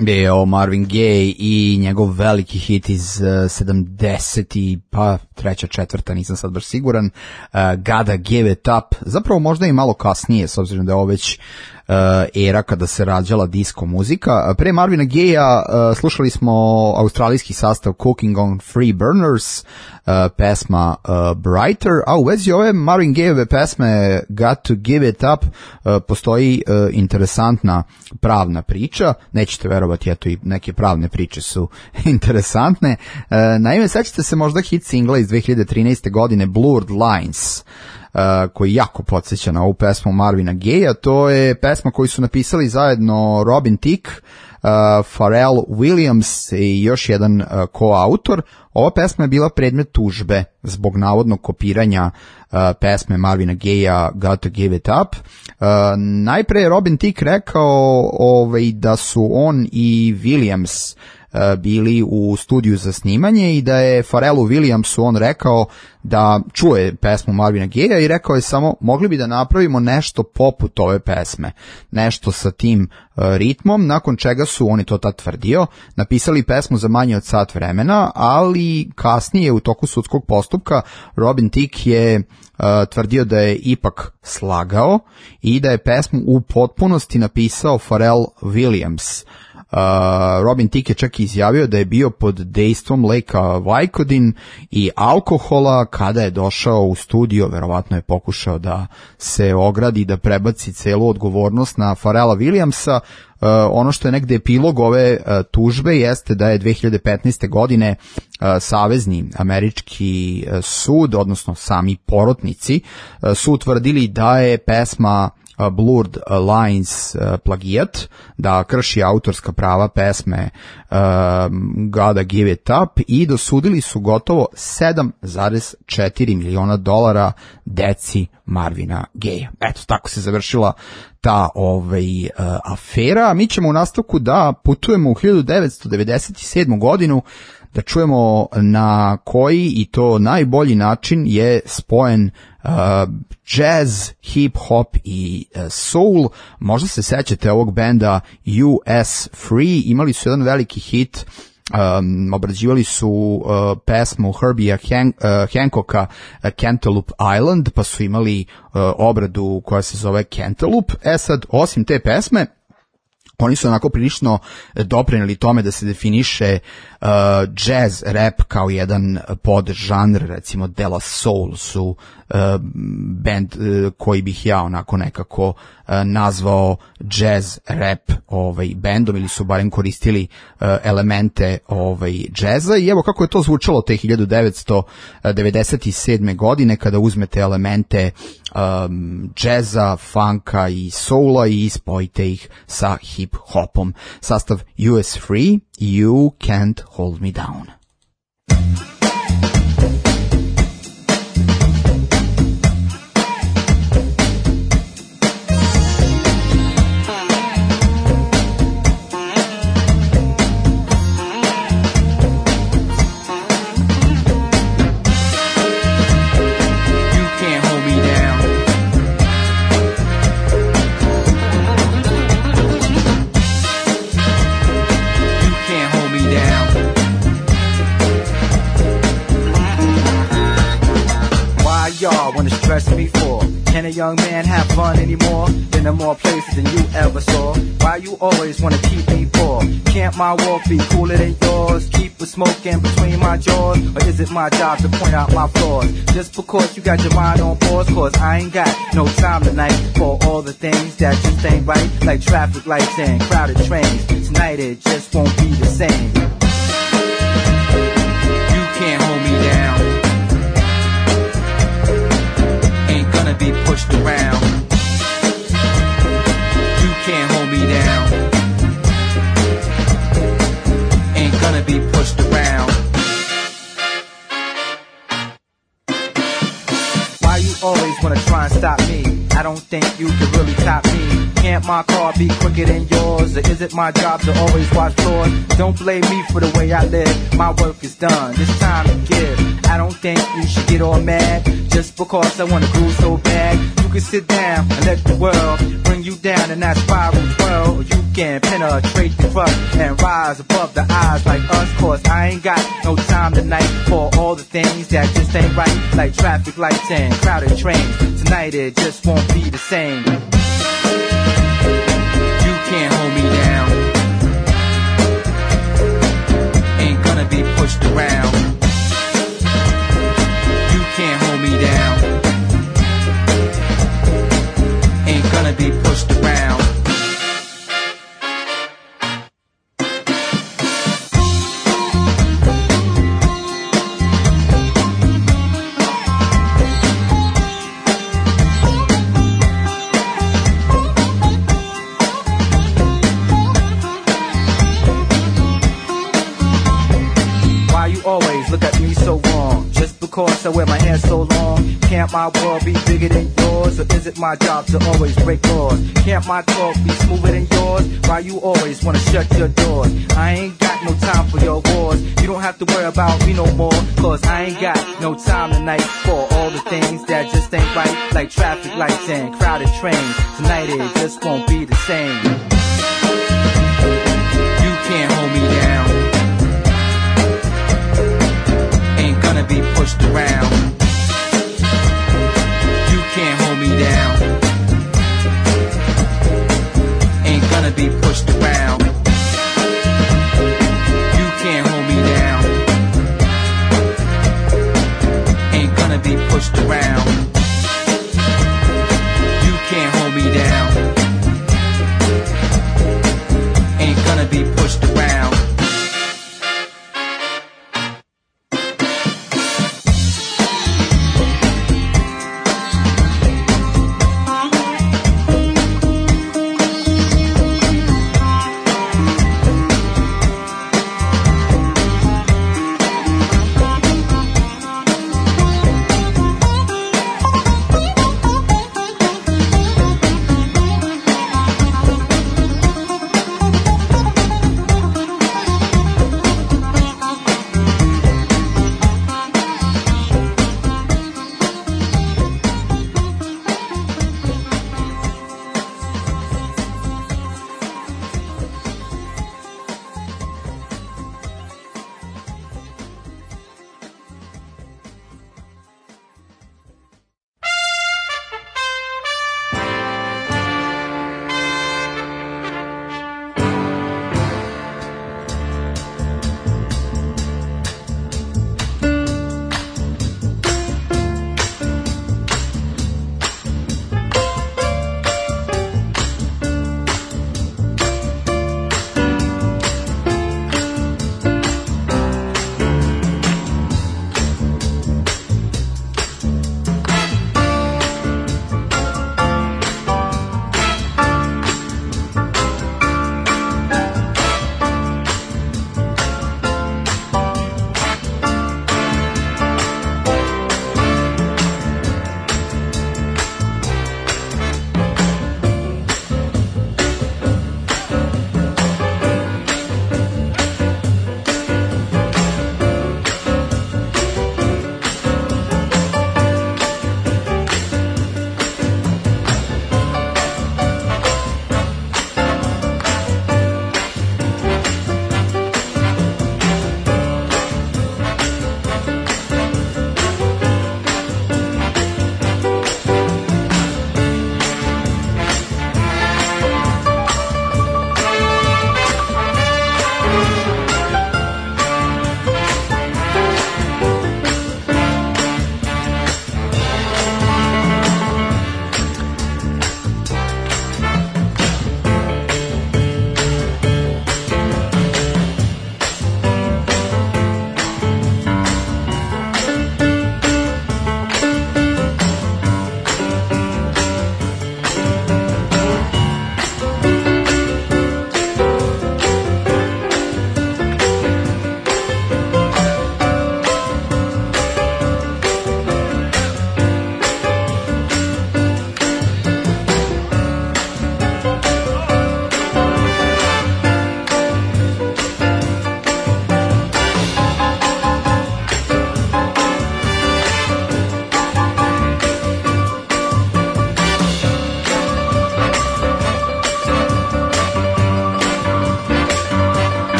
S6: bio Marvin Gaye i njegov veliki hit iz uh, sedamdesetih, pa treća, četvrta, nisam sad baš siguran, uh, Gotta Give It Up, zapravo možda i malo kasnije, s obzirom da je ovo već uh, era kada se rađala disco muzika. Pre Marvina Gaye-a uh, slušali smo australijski sastav Cooking on Free Burners, uh, pesma uh, Brighter, a u vezi ove Marvin Gaye-ove pesme Got to Give It Up uh, postoji uh, interesantna pravna priča, nećete verovati, eto i neke pravne priče su interesantne. Uh, naime, sećate se možda hit singla iz dve hiljade trinaeste. godine Blurred Lines, Uh, koji jako podsjeća na ovu pesmu Marvina Gaye-a. To je pesma koju su napisali zajedno Robin Thicke, uh, Pharrell Williams i još jedan uh, koautor. Ova pesma je bila predmet tužbe zbog navodnog kopiranja uh, pesme Marvina Gaye-a Got to Give It Up. Uh, najpre je Robin Thicke rekao ovaj, da su on i Williams bili u studiju za snimanje i da je Pharrellu Williamsu on rekao da čuje pesmu Marvina Gaye-a i rekao je samo mogli bi da napravimo nešto poput ove pesme, nešto sa tim uh, ritmom, nakon čega su, on je to tad tvrdio, napisali pesmu za manje od sat vremena, ali kasnije u toku sudskog postupka Robin Thicke je uh, tvrdio da je ipak slagao i da je pesmu u potpunosti napisao Pharrell Williams. Uh, Robin Thicke je čak izjavio da je bio pod dejstvom leka Vicodin i alkohola kada je došao u studio, verovatno je pokušao da se ogradi, da prebaci celu odgovornost na Pharrella Williamsa. Uh, ono što je negde epilog ove uh, tužbe jeste da je dve hiljade petnaeste. godine uh, savezni američki uh, sud, odnosno sami porotnici, uh, su utvrdili da je pesma Blurred Lines uh, plagijat, da krši autorska prava pesme uh, Gotta Give It Up i dosudili su gotovo sedam zarez četiri miliona dolara deci Marvina Gaye-a. Eto, tako se završila ta ovaj, uh, afera. Mi ćemo u nastavku da putujemo u hiljadu devetsto devedeset sedmu. godinu, da čujemo na koji i to najbolji način je spojen uh, jazz, hip-hop i uh, soul. Možda se sećate ovog benda U S Free, imali su jedan veliki hit, um, obrađivali su uh, pesmu Herbie Han- uh, Hancocka uh, Cantaloupe Island, pa su imali uh, obradu koja se zove Cantaloupe. E sad, osim te pesme, oni su onako prilično doprineli tome da se definiše uh, jazz rap kao jedan podžanr, recimo De La Soul su uh, band uh, koji bih ja onako nekako uh, nazvao jazz rap ovaj bendom, ili su barem koristili uh, elemente ovaj džeza. I evo kako je to zvučalo te hiljadu devetsto devedeset sedme. godine kada uzmete elemente um, džeza, funka i soula i spojite ih sa hip hopom. Sastav U S Free, You Can't Hold Me Down.
S15: Y'all wanna stress me for? Can a young man have fun anymore? Been to more places than you ever saw. Why you always wanna keep me poor? Can't my walk be cooler than yours? Keep a smoking between my jaws? Or is it my job to point out my flaws? Just because you got your mind on pause, cause I ain't got no time tonight for all the things that just ain't right, like traffic lights and crowded trains. Tonight it just won't be the same. You can't hold me down. Gonna be pushed around. You can't hold me down. Ain't gonna be pushed around. Why you always wanna try and stop me? I don't think you can really top me. Can't my car be quicker than yours? Or is it my job to always watch floors? Don't blame me for the way I live. My work is done. It's time to give. I don't don't think you should get all mad just because I wanna groove so bad. You can sit down and let the world bring you down in that spiral twirl, or you can penetrate the crust and rise above the eyes like us. Cause I ain't got no time tonight for all the things that just ain't right, like traffic lights and crowded trains. Tonight it just won't be the same. You can't hold me down. Ain't gonna be pushed around. You can't hold me down. Ain't gonna be pushed around. Always look at me so wrong, just because I wear my hair so long. Can't my world be bigger than yours, or is it my job to always break laws? Can't my talk be smoother than yours? Why you always wanna shut your doors? I ain't got no time for your wars. You don't have to worry about me no more, cause I ain't got no time tonight for all the things that just ain't right, like traffic lights and crowded trains. Tonight it just won't be the same. You can't hold me down. Gonna be pushed around. You can't hold me down. Ain't gonna be pushed around. You can't hold me down. Ain't gonna be pushed around. You can't hold me down. Ain't gonna be pushed around.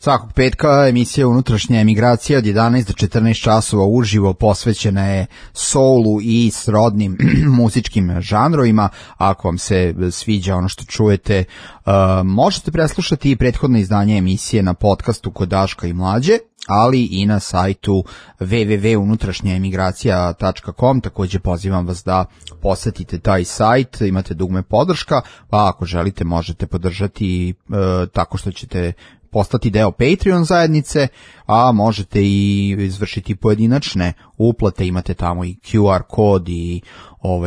S6: Svakog petka emisija Unutrašnja emigracija od jedanaest do četrnaest časova uživo posvećena je soulu i srodnim muzičkim žanrovima. Ako vam se sviđa ono što čujete, uh, možete preslušati i prethodno izdanje emisije na podcastu kod Daška i Mlađe, ali i na sajtu w w w tačka unutrašnja emigracija tačka com. Takođe pozivam vas da posetite taj sajt, imate dugme podrška, pa ako želite možete podržati uh, tako što ćete postati deo Patreon zajednice, a možete i izvršiti pojedinačne uplate, imate tamo i Q R kod i ovaj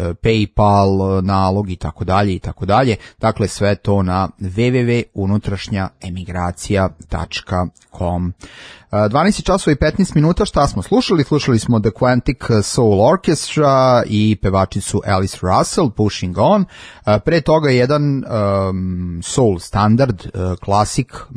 S6: PayPal nalog i tako dalje i tako dalje. Dakle sve to na w w w tačka unutrašnja emigracija tačka com. dvanaest časova i petnaest minuta, šta smo slušali? Slušali smo The Quantic Soul Orchestra i pevačicu Alice Russell, Pushing On. Pre toga je jedan um, soul standard, uh, klasik uh,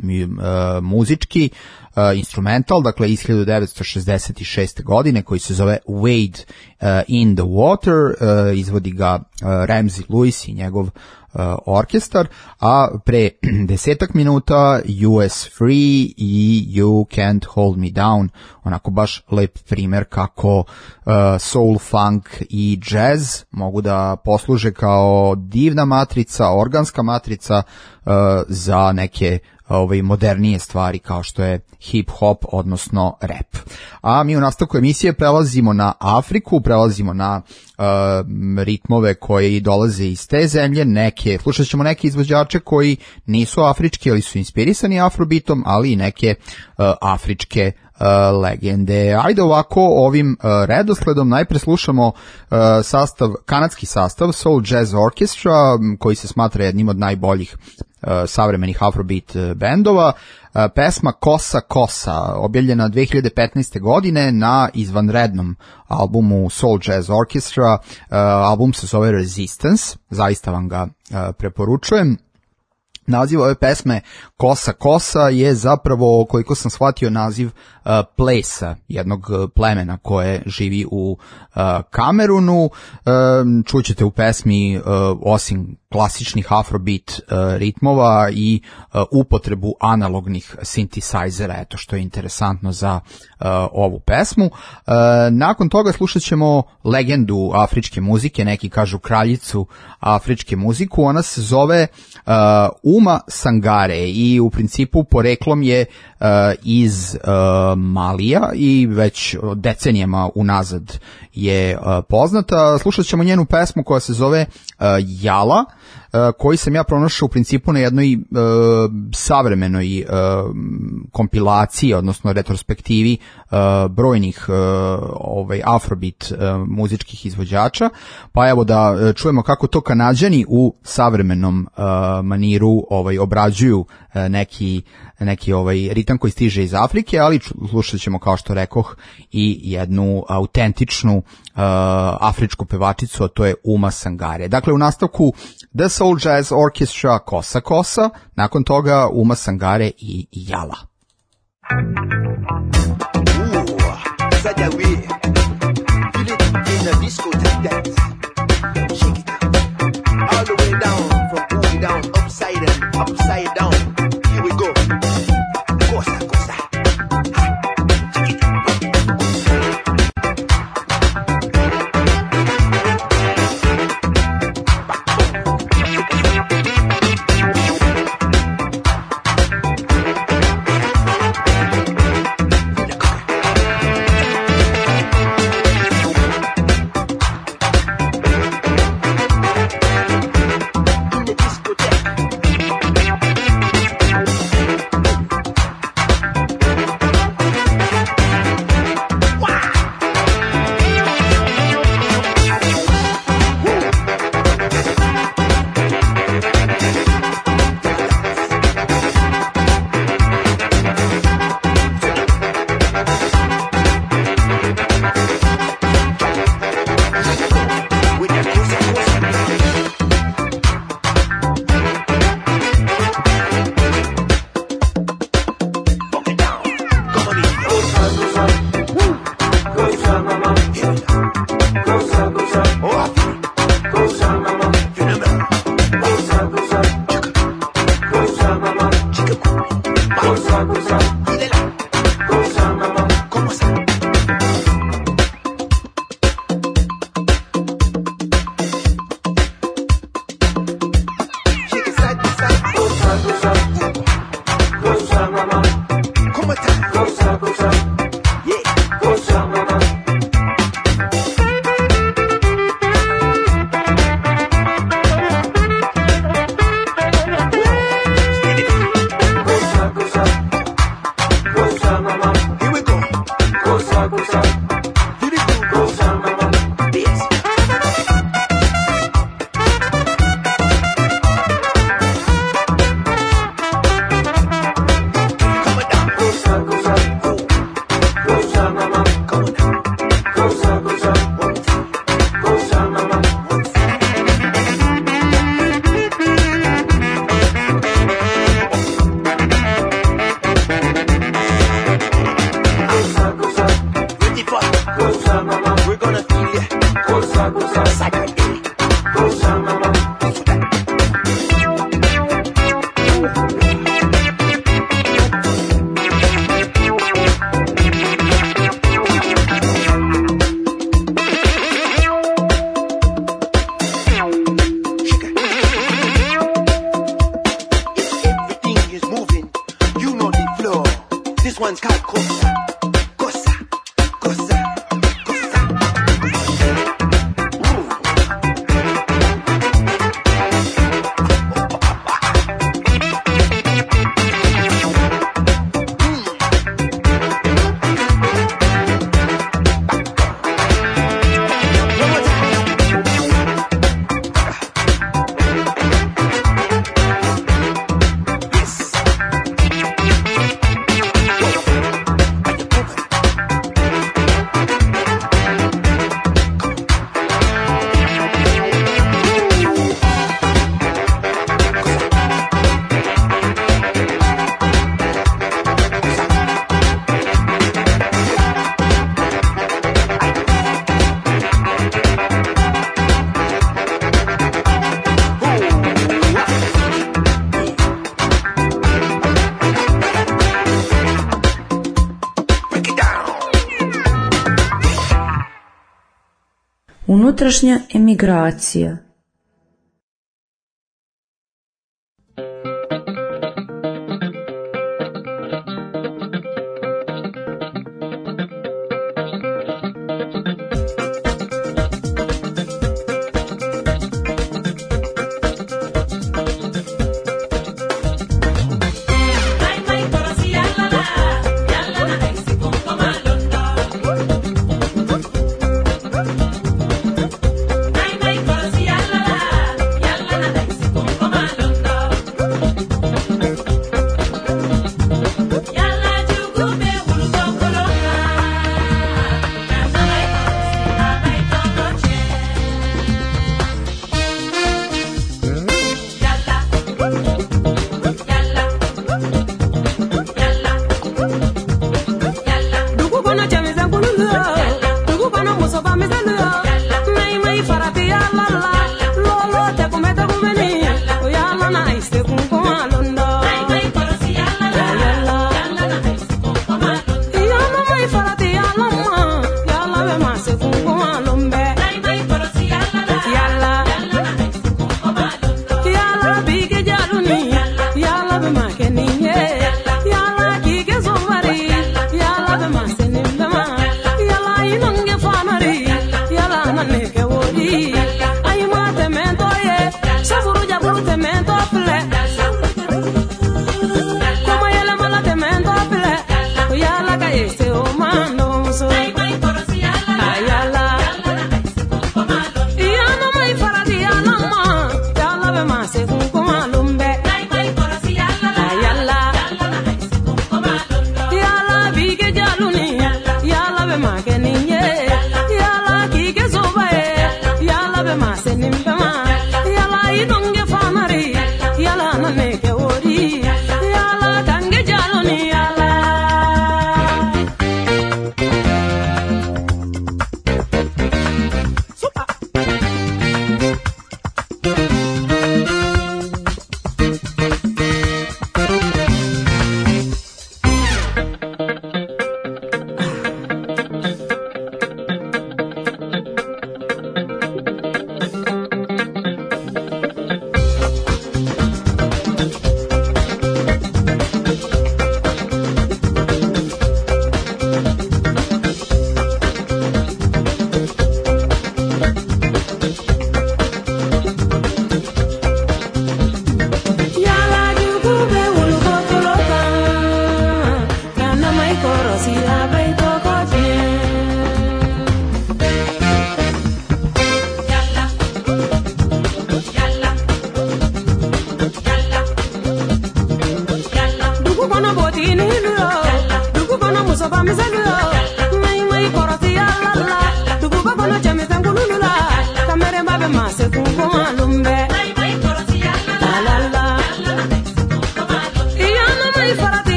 S6: muzički, uh, instrumental, dakle iz hiljadu devetsto šezdeset šeste. godine, koji se zove Wade uh, in the Water, uh, izvodi ga uh, Ramsey Lewis i njegov Uh, orkestar, a pre desetak minuta U S Free i You Can't Hold Me Down, onako baš lep primer kako uh, soul, funk i jazz mogu da posluže kao divna matrica, organska matrica uh, za neke ovaj modernije stvari kao što je hip hop, odnosno rap. A mi u nastavku emisije prelazimo na Afriku, prelazimo na uh, ritmove koji dolaze iz te zemlje, neke, slušat ćemo neke izvođače koji nisu afrički, ali su inspirisani afrobitom, ali i neke uh, afričke Uh, legende. Ajde ovako, ovim uh, redosledom najpre slušamo uh, sastav, kanadski sastav Soul Jazz Orchestra, koji se smatra jednim od najboljih uh, savremenih afrobeat uh, bendova. Uh, pesma Kosa Kosa, objavljena dve hiljade petnaeste. godine na izvanrednom albumu Soul Jazz Orchestra. Uh, album se zove Resistance, zaista vam ga uh, preporučujem. Naziv ove pesme Kosa Kosa je zapravo, koliko sam shvatio, naziv uh, plesa jednog plemena koje živi u uh, Kamerunu. Um, čućete u pesmi uh, osim klasičnih afrobeat uh, ritmova i uh, upotrebu analognih sintisajzera, eto što je interesantno za uh, ovu pesmu. Uh, nakon toga slušat ćemo legendu afričke muzike, neki kažu kraljicu afričke muziku, ona se zove uh, Uma Sangare i u principu poreklom je uh, iz uh, Malija i već decenijama unazad je uh, poznata. Slušat ćemo njenu pesmu koja se zove uh, Jala, Uh, koji sam ja pronašao u principu na jednoj uh, savremenoj uh, kompilaciji, odnosno retrospektivi uh, brojnih uh, ovaj, afrobeat uh, muzičkih izvođača, pa evo da uh, čujemo kako to Kanađani u savremenom uh, maniru ovaj, obrađuju uh, neki, neki ovaj, ritam koji stiže iz Afrike, ali slušat ćemo, kao što rekoh, i jednu autentičnu uh, afričku pevačicu, a to je Uma Sangare. Dakle, u nastavku The Soul Jazz Orchestra Kosa Kosa, nakon toga Uma Sangare i Jala.
S12: cosa, mamá.
S16: One's called Cosa, Cosa, Cosa, Cosa.
S17: Unutrašnja emigracija.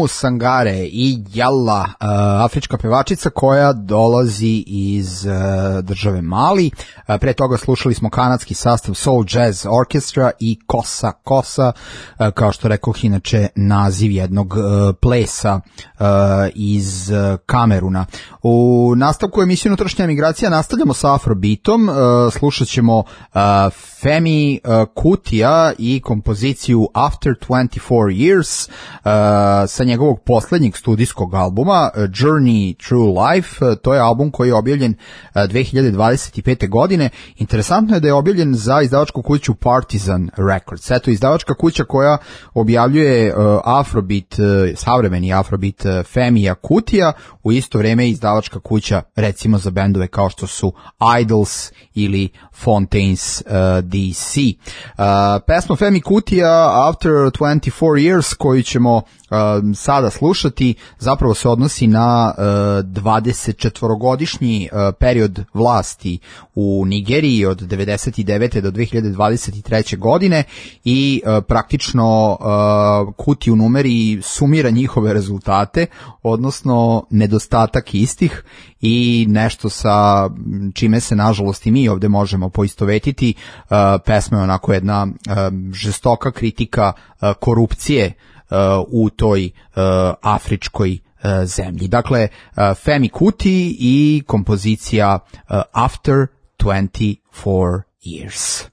S6: Umu Sangare i Jalla, uh, afrička pevačica koja dolazi iz uh, države Mali. Uh, pre toga slušali smo kanadski sastav Soul Jazz Orchestra i Kosa Kosa, uh, kao što rekoh, inače naziv jednog uh, plesa uh, iz uh, Kameruna. U nastavku emisije Unutrašnja emigracija nastavljamo sa Afrobeatom, uh, slušat ćemo uh, Femi uh, Kutija i kompoziciju After twenty-four years uh, sa njegovog poslednjeg studijskog albuma uh, Journey Through Life. Uh, to je album koji je objavljen uh, dve hiljade dvadeset pete. godine. Interesantno je da je objavljen za izdavačku kuću Partizan Records. Eto, izdavačka kuća koja objavljuje uh, Afrobeat, uh, savremeni Afrobeat uh, Femija Kutija, u isto vreme izdavačka kuća recimo za bendove kao što su Idols ili Fontaines uh, D C. Uh, pesma Femi Kutija After twenty-four years koju ćemo uh, sada slušati zapravo se odnosi na uh, dvadesetčetvorogodišnji uh, period vlasti u Nigeriji od devedeset devete do dve hiljade dvadeset treće. godine i uh, praktično uh, Kuti u numeri sumira njihove rezultate, odnosno nedostatak istih i nešto sa čime se nažalost i mi ovde možemo poistovetiti. Uh, pesma je onako jedna uh, žestoka kritika uh, korupcije uh, u toj uh, afričkoj uh, zemlji. Dakle, uh, Femi Kuti i kompozicija uh, After twenty-four years.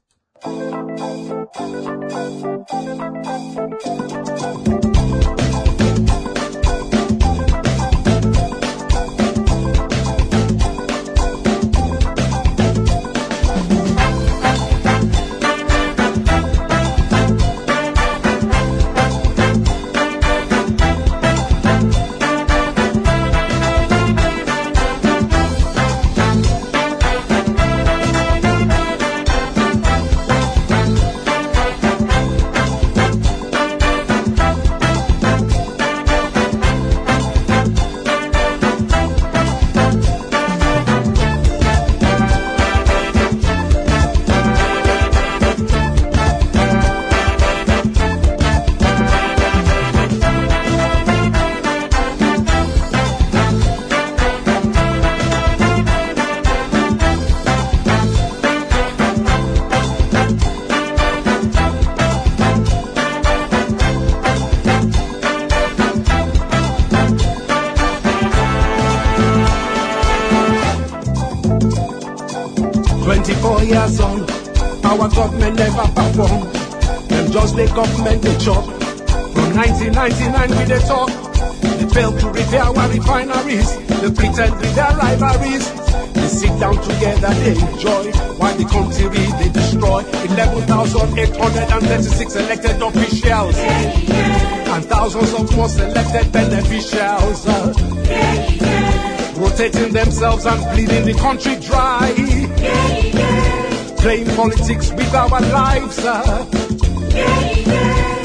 S12: twenty-four years on, our government never perform. Them just the government they chop. From nineteen ninety-nine we they talk. They fail to repair our refineries. They pretend with their rivalries. They sit down together, they enjoy. While the country they destroy. eleven thousand eight hundred thirty-six elected officials. Yeah, yeah. And thousands of more selected beneficiaries. Uh, yeah, yeah. Rotating themselves and bleeding the country dry. Yeah, yeah. Playing politics with our lives. Uh. Yeah, yeah.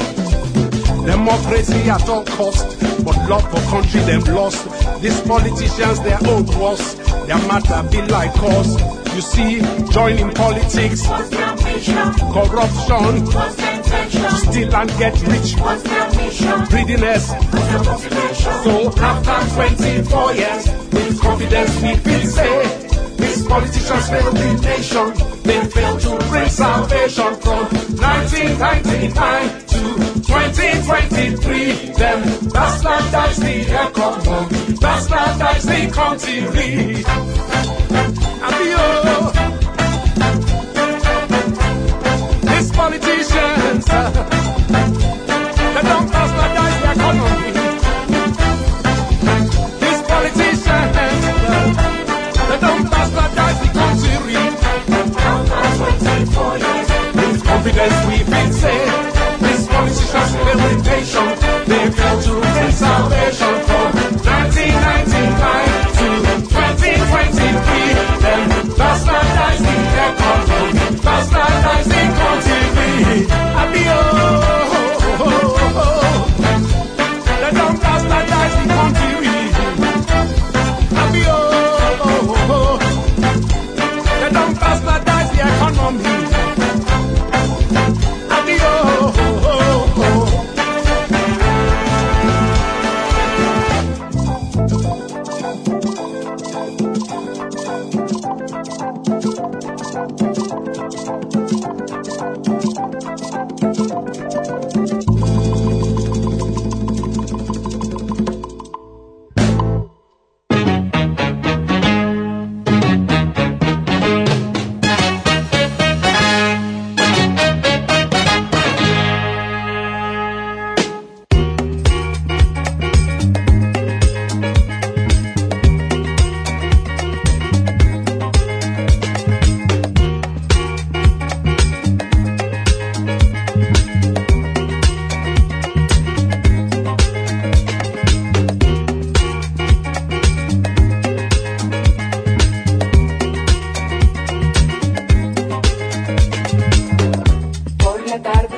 S12: Democracy at all cost, but love for country them lost. These politicians, their own worst. Their matter be like us. You see, joining politics, what's their mission? Corruption, what's their intention? To steal and get rich, what's their mission? Greediness, what's their motivation? So after twenty-four years, with confidence we feel say, these politicians fail the nation. They fail to bring salvation from nineteen ninety-nine to twenty twenty-three. Them bastardize the economy, bastardize the country. Adio. These politicians, uh, they don't bastardize the economy. These politicians, uh, they don't bastardize the country. twenty-four years, with confidence we can say, these politicians fail the nation. They fail to bring salvation from nineteen ninety-nine to twenty twenty-three. Them bastardize the economy, bastardize the country. Adio. They don't bastardize the country. Adio. They don't bastardize the economy. Adio.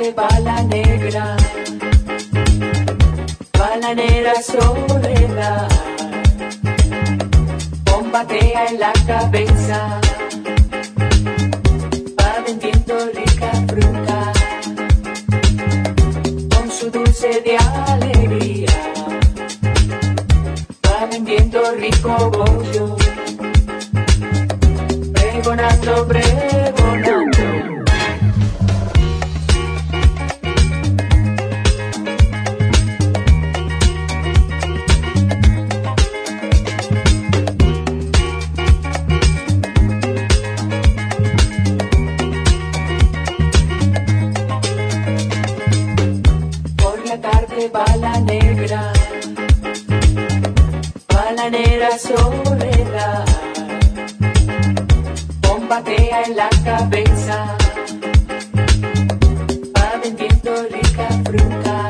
S17: tarde va la negra, va la negra soledad, bombatea en la cabeza, va vendiendo rica fruta, con su dulce de alegría, va vendiendo rico bollo, pregonando, pregonando. Va la negra, va la negra soledad, bombatea en la cabeza, va vendiendo rica fruta,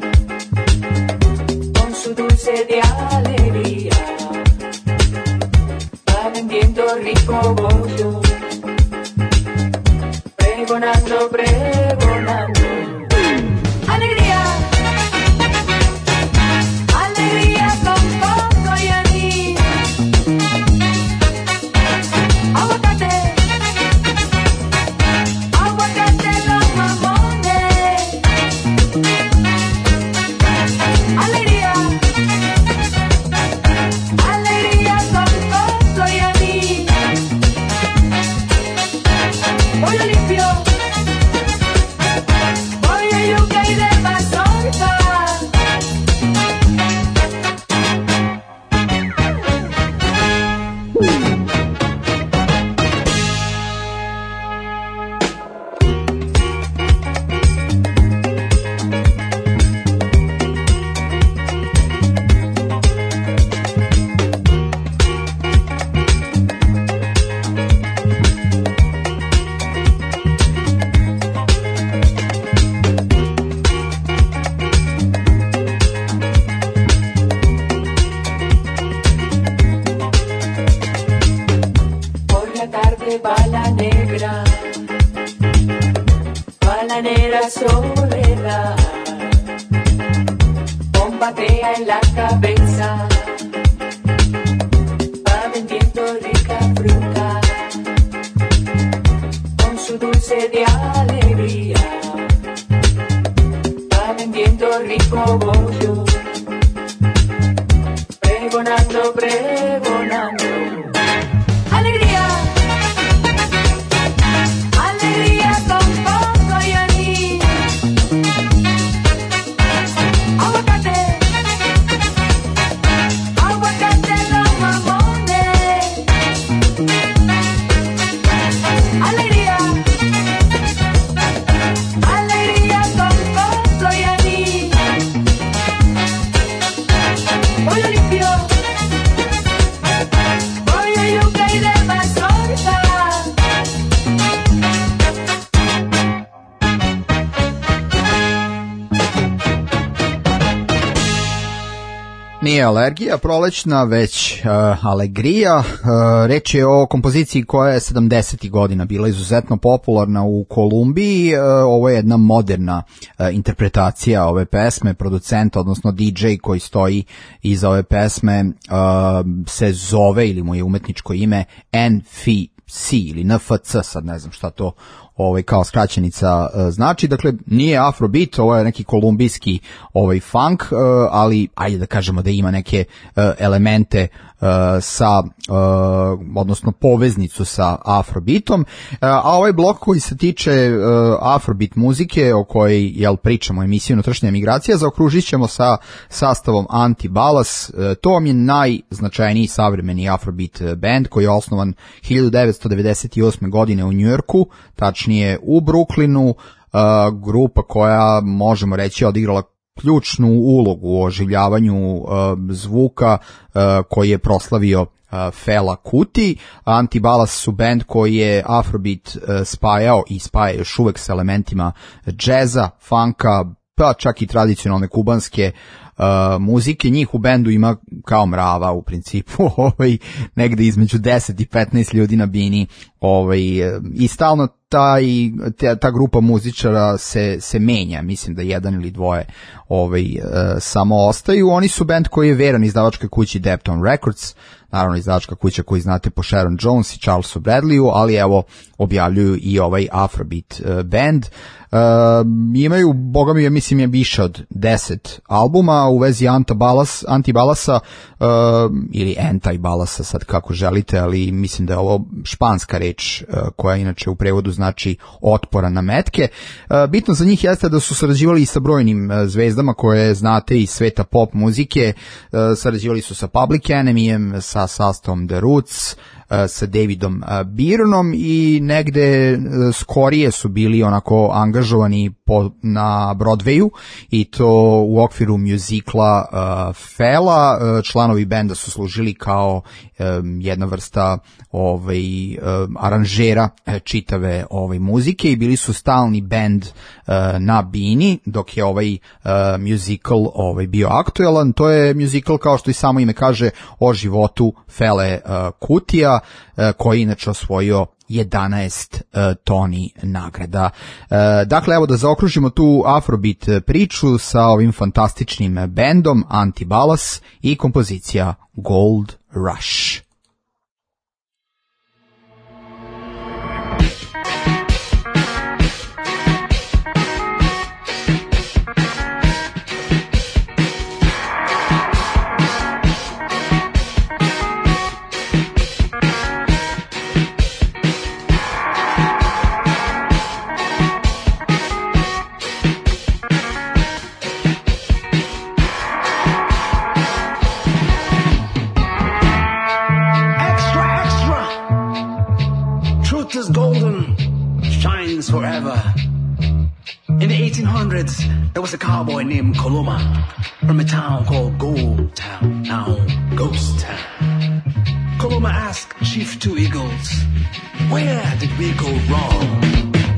S17: con su dulce de alegría, va vendiendo rico bollo, pregonando, pregonando. ¡Alegría! Va la negra, va la negra soledad, bombatea en la cabeza, va vendiendo rica fruta, con su dulce de alegría, va vendiendo rico bollo, pregonando, pregonando. ¡Alegría! Alegría con poco y anís, aguacate, aguacate los mamones. Alegría, alegría con poco y anís, pollo limpio, pollo yuca y de mazorca.
S6: Nije alergija prolećna, već uh, alegrija. Uh, reč je o kompoziciji koja je sedamdesetih godina bila izuzetno popularna u Kolumbiji. Uh, ovo je jedna moderna uh, interpretacija ove pesme. Producent, odnosno D J koji stoji iza ove pesme uh, se zove, ili mu je umetničko ime, N F C ili N F C, sad ne znam šta to ovaj kao skraćenica uh, znači. Dakle, nije afrobeat, ovo je neki kolumbijski ovaj funk, uh, ali ajde da kažemo da ima neke uh, elemente uh, sa uh, odnosno poveznicu sa afrobeatom, uh, a ovaj blok koji se tiče uh, afrobeat muzike o kojoj jel pričamo u emisiji Unutrašnja emigracija, zaokružit ćemo sa sastavom Antibalas. Uh, to vam je najznačajniji savremeni afrobeat band koji je osnovan hiljadu devetsto devedeset osme godine u Njujorku, tačnije u Brooklynu, uh, grupa koja možemo reći odigrala ključnu ulogu u oživljavanju uh, zvuka uh, koji je proslavio uh, Fela Kuti. Antibalas su band koji je afrobeat uh, spajao i spaja još uvek s elementima džeza, funka, pa čak i tradicionalne kubanske uh, muzike. Njih u bendu ima kao mrava u principu, ovaj, negde između deset i petnaest ljudi na bini, ovaj, i stalno ta, i, ta, ta grupa muzičara se, se menja, mislim da jedan ili dvoje ovaj, uh, samo ostaju. Oni su bend koji je veran izdavačkoj kući Deptone Records, naravno izdavačka kuća koju znate po Sharon Jones i Charlesu Bradleyu, ali evo objavljuju i ovaj Afrobeat uh, band. Uh, imaju, boga mi, ja mislim je više od deset albuma u vezi antibalas, antibalasa uh, ili anti-balasa, sad kako želite, ali mislim da je ovo španska reč uh, koja inače u prevodu znači otpora na metke. Uh, bitno za njih jeste da su sarađivali i sa brojnim uh, zvezdama koje znate iz sveta pop muzike. Uh, sarađivali su sa Public Enemyjem, sa sastavom The Roots, sa Davidom Byrnom i negde skorije su bili onako angažovani po, na Broadwayu i to u okviru muzikla uh, Fela. Uh, članovi benda su služili kao um, jedna vrsta ovaj, um, aranžera čitave ovaj, muzike i bili su stalni bend uh, na bini dok je ovaj uh, musical ovaj, bio aktuelan. To je musical, kao što i samo ime kaže, o životu Fele uh, Kutija, koji je inače osvojio jedanaest uh, Tony nagrada. Uh, dakle, evo da zaokružimo tu Afrobeat priču sa ovim fantastičnim bendom Antibalas i kompozicija Gold Rush.
S16: Is golden, shines forever. In the eighteen hundreds, there was a cowboy named Coloma from a town called Gold Town, now Ghost Town. Coloma asked Chief Two Eagles, where did we go wrong?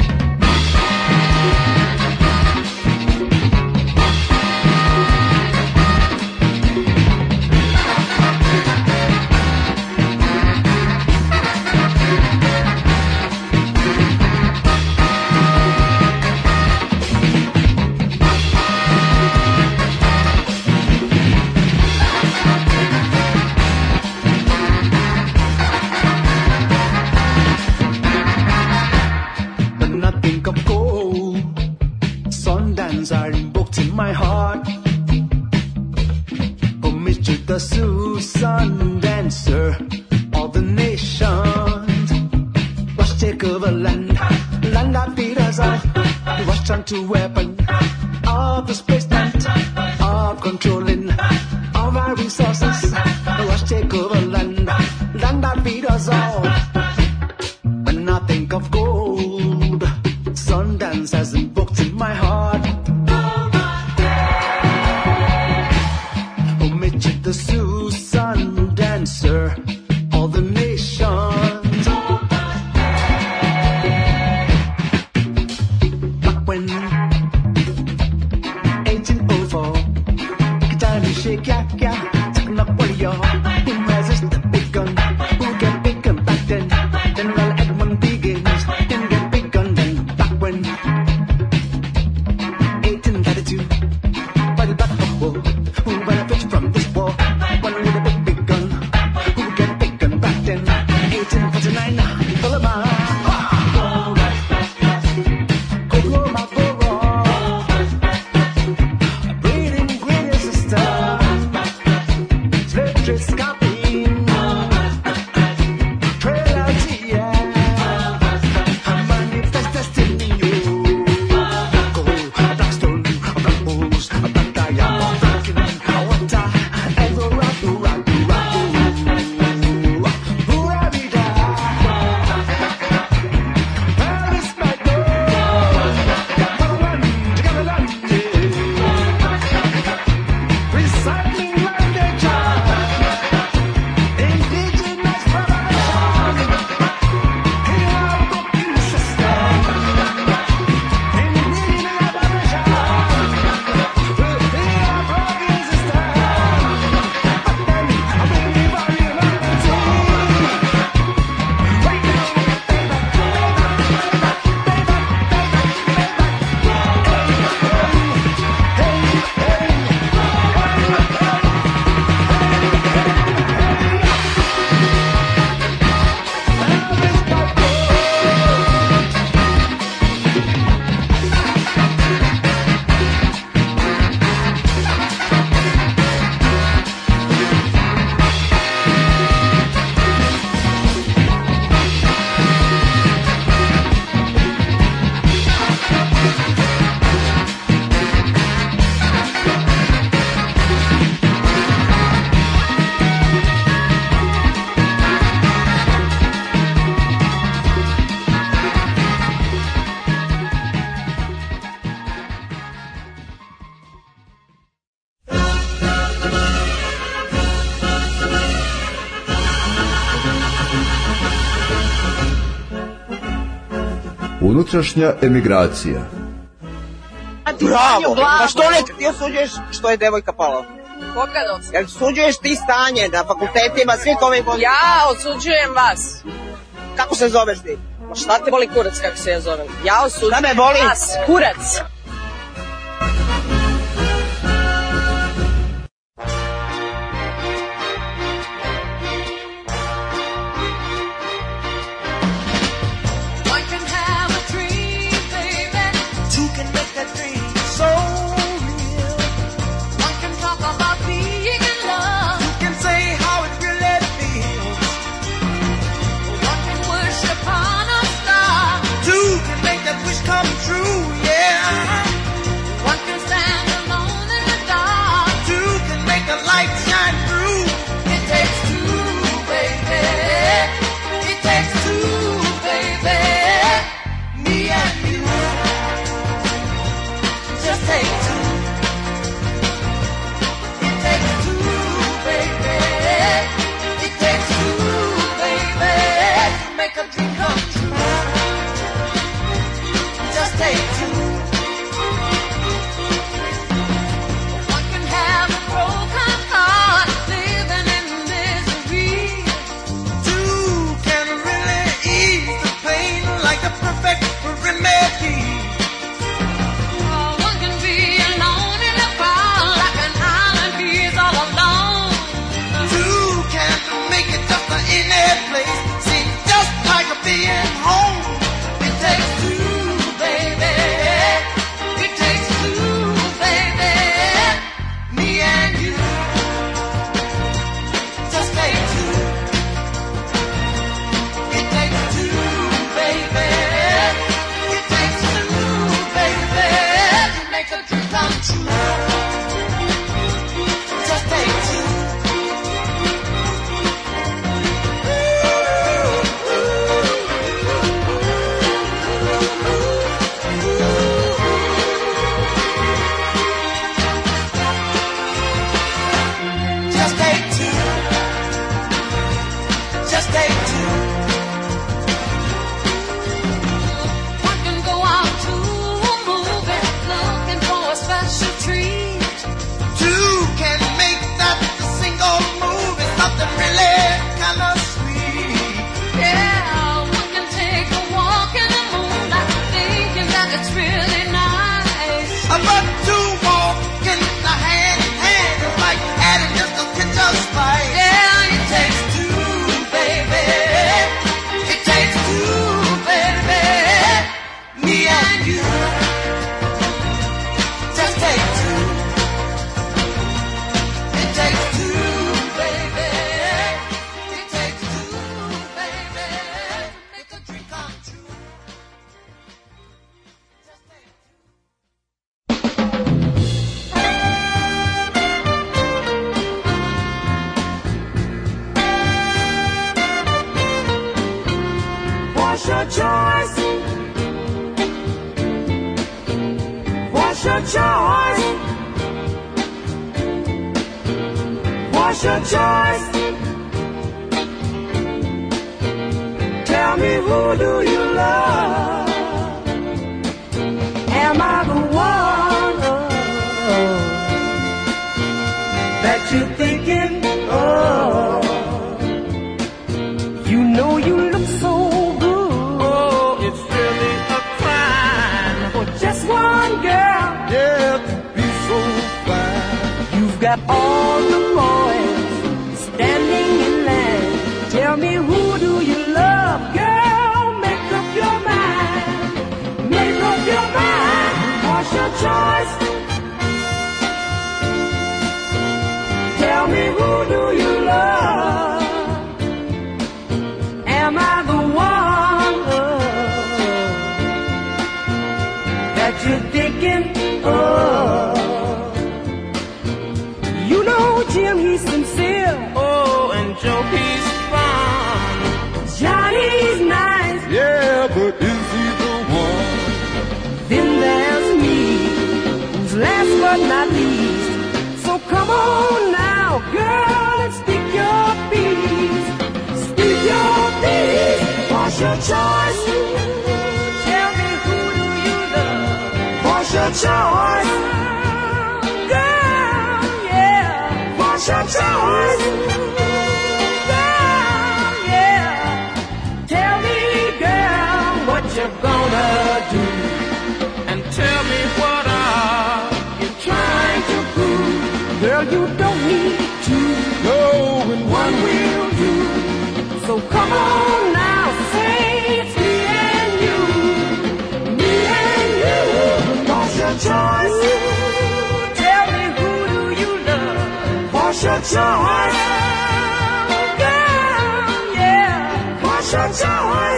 S16: Are invoked in my heart. Oh, Mister the Susan dancer, all the nations rush take over land, land that beat us up. Rush on to weapon of the space land, of controlling of our resources. Rush take over land, land that beat us all. When I think of gold, Sundance has invoked in my heart. The Susan dancer, all the nations. Back when eighteen oh four, guitar shake ya ya, talking up what y'all who resist the big gun, who get big gun back then. General Edmund Begins, didn't get big gun then. Back when
S18: Unutrašnja emigracija.
S19: Bravo, pa što ne, ti osuđuješ što je devojka pala?
S20: Koga da osuđujem?
S19: Jel osuđuješ ti stanje na fakultetima, svih ovih...
S20: Ja osuđujem vas.
S19: Kako se zoveš ti?
S20: Ma šta te boli kurac kako se ja zovem? Ja osuđujem
S19: da me boli?
S20: vas, kurac.
S12: Come true, yeah.
S5: One can stand alone in the dark.
S12: Two can make a light shine through.
S5: It takes two, baby. It takes two, baby. Me and you. Just take two. It takes two, baby. It takes two, baby. To make a dream come true. Just take two. One can have a broken heart, living in misery.
S12: Two can really ease the pain like a perfect remedy.
S5: Oh, one can be alone in the crowd, like an island bees all alone.
S12: Two can make it just any place seem just like a being home.
S5: It takes two.
S14: What's your choice? What's your choice? What's your choice? Tell me, who do you love? Am I the one oh, that you're thinking of? You know you look so just one girl,
S12: yeah, to be so fine.
S14: You've got all the boys standing in line. Tell me, who do you love, girl? Make up your mind. Make up your mind. What's your choice? Tell me, who do you love? Am I the one that you're thinking of? You know Jim, he's sincere.
S12: Oh, and Joe, he's fun.
S14: Johnny's nice.
S12: Yeah, but is he the one?
S14: Then there's me, who's last but not least. So come on now, girl, and speak your piece. Speak your piece. What's your choice? Tell me.
S12: your choice? Girl, yeah. What's your choice? Girl, yeah. Tell me, girl, what you gonna do? And tell me what are you trying to prove? Girl, you don't need to know when one will do. So come on now, say it's me and you, me and you. What's your choice? Tell me, who do you love? What's your choice? Girl, yeah. What's your choice?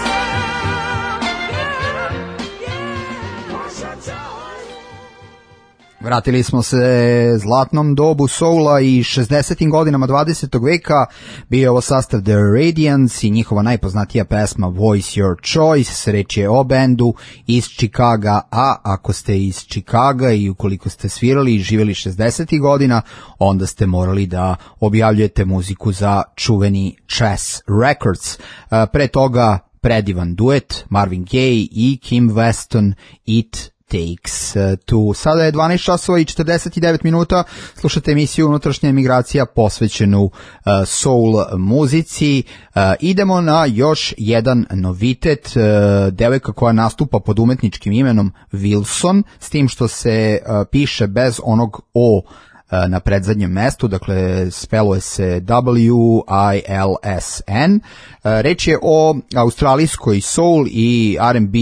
S6: Vratili smo se zlatnom dobu soula i šezdesetim godinama dvadesetog veka. Bio je ovo sastav The Radiance i njihova najpoznatija pesma Voice Your Choice. Reč je o bendu iz Čikaga, a ako ste iz Čikaga i ukoliko ste svirali i živjeli šezdesetih godina, onda ste morali da objavljujete muziku za čuveni Chess Records. Pre toga predivan duet Marvin Gaye i Kim Weston, It Takes Two. Sada je dvanaest časova i četrdeset devet minuta. Slušate emisiju Unutrašnja emigracija posvećenu uh, soul muzici. Uh, idemo na još jedan novitet. Uh, devojka koja nastupa pod umetničkim imenom Wilson, s tim što se uh, piše bez onog O na predzadnjem mestu, dakle speluje se W I L S N. Reč je o australijskoj soul i R and B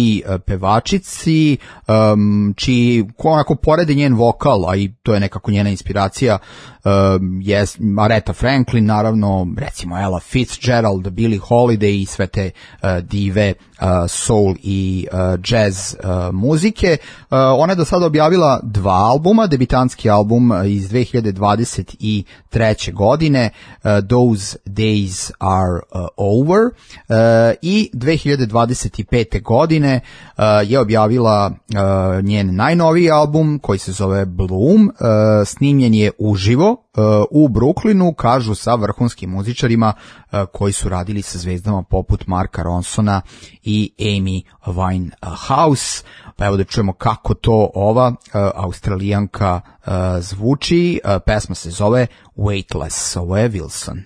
S6: pevačici, um, čiji onako poredi njen vokal, a i to je nekako njena inspiracija, um, je Aretha Franklin, naravno, recimo Ella Fitzgerald, Billie Holiday i sve te uh, dive uh, soul i uh, jazz uh, muzike. Uh, ona je do sada objavila dva albuma, debitanski album iz dve hiljade dvadeset treće godine, uh, Those Days Are uh, Over, uh, i dve hiljade dvadeset pete godine uh, je objavila uh, njen najnoviji album koji se zove Bloom. Uh, snimljen je uživo uh, u Brooklynu, kažu, sa vrhunskim muzičarima uh, koji su radili sa zvezdama poput Marka Ronsona i Amy Winehouse. Pa evo da čujemo kako to ova uh, Australijanka uh, zvuči. Uh, pesma se zove Weightless. Ovo je Wilson.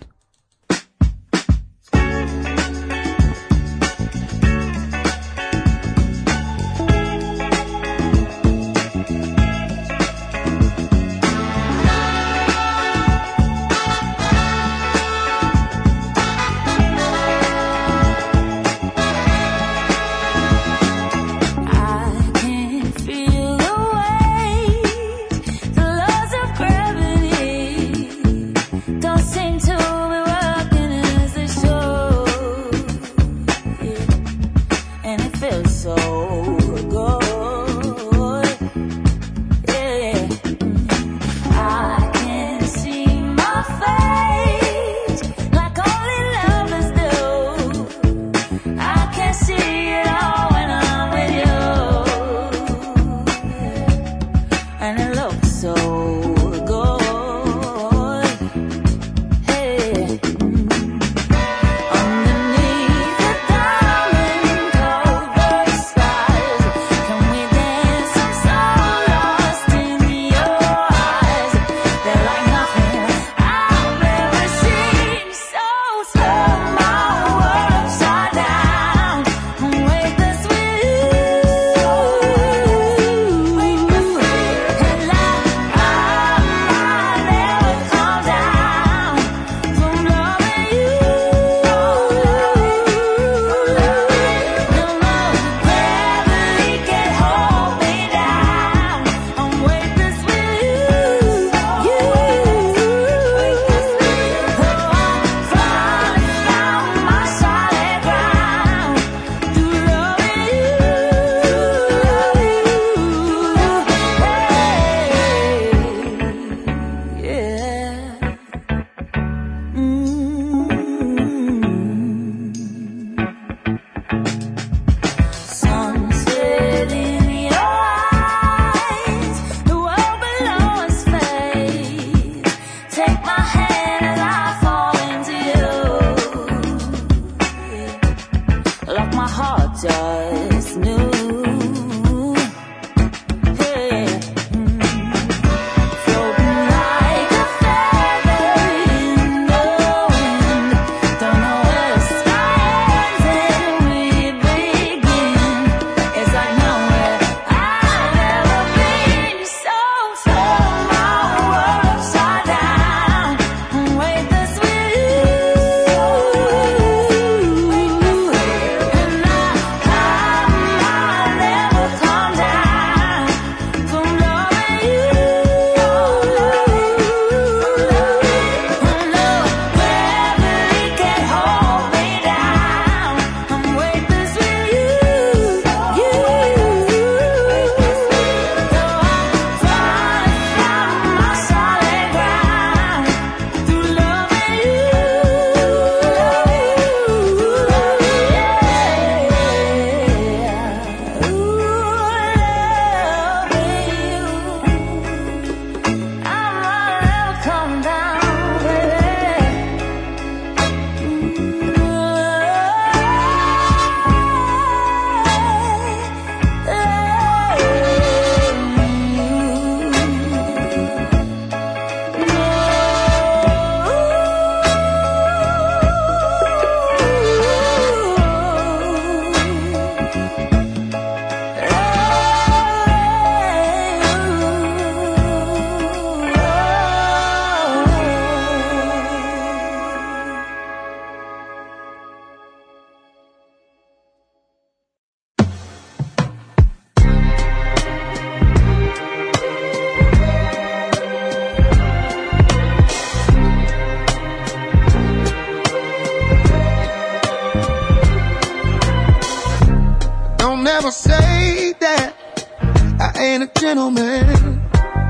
S10: Don't seem to
S3: ain't a gentleman.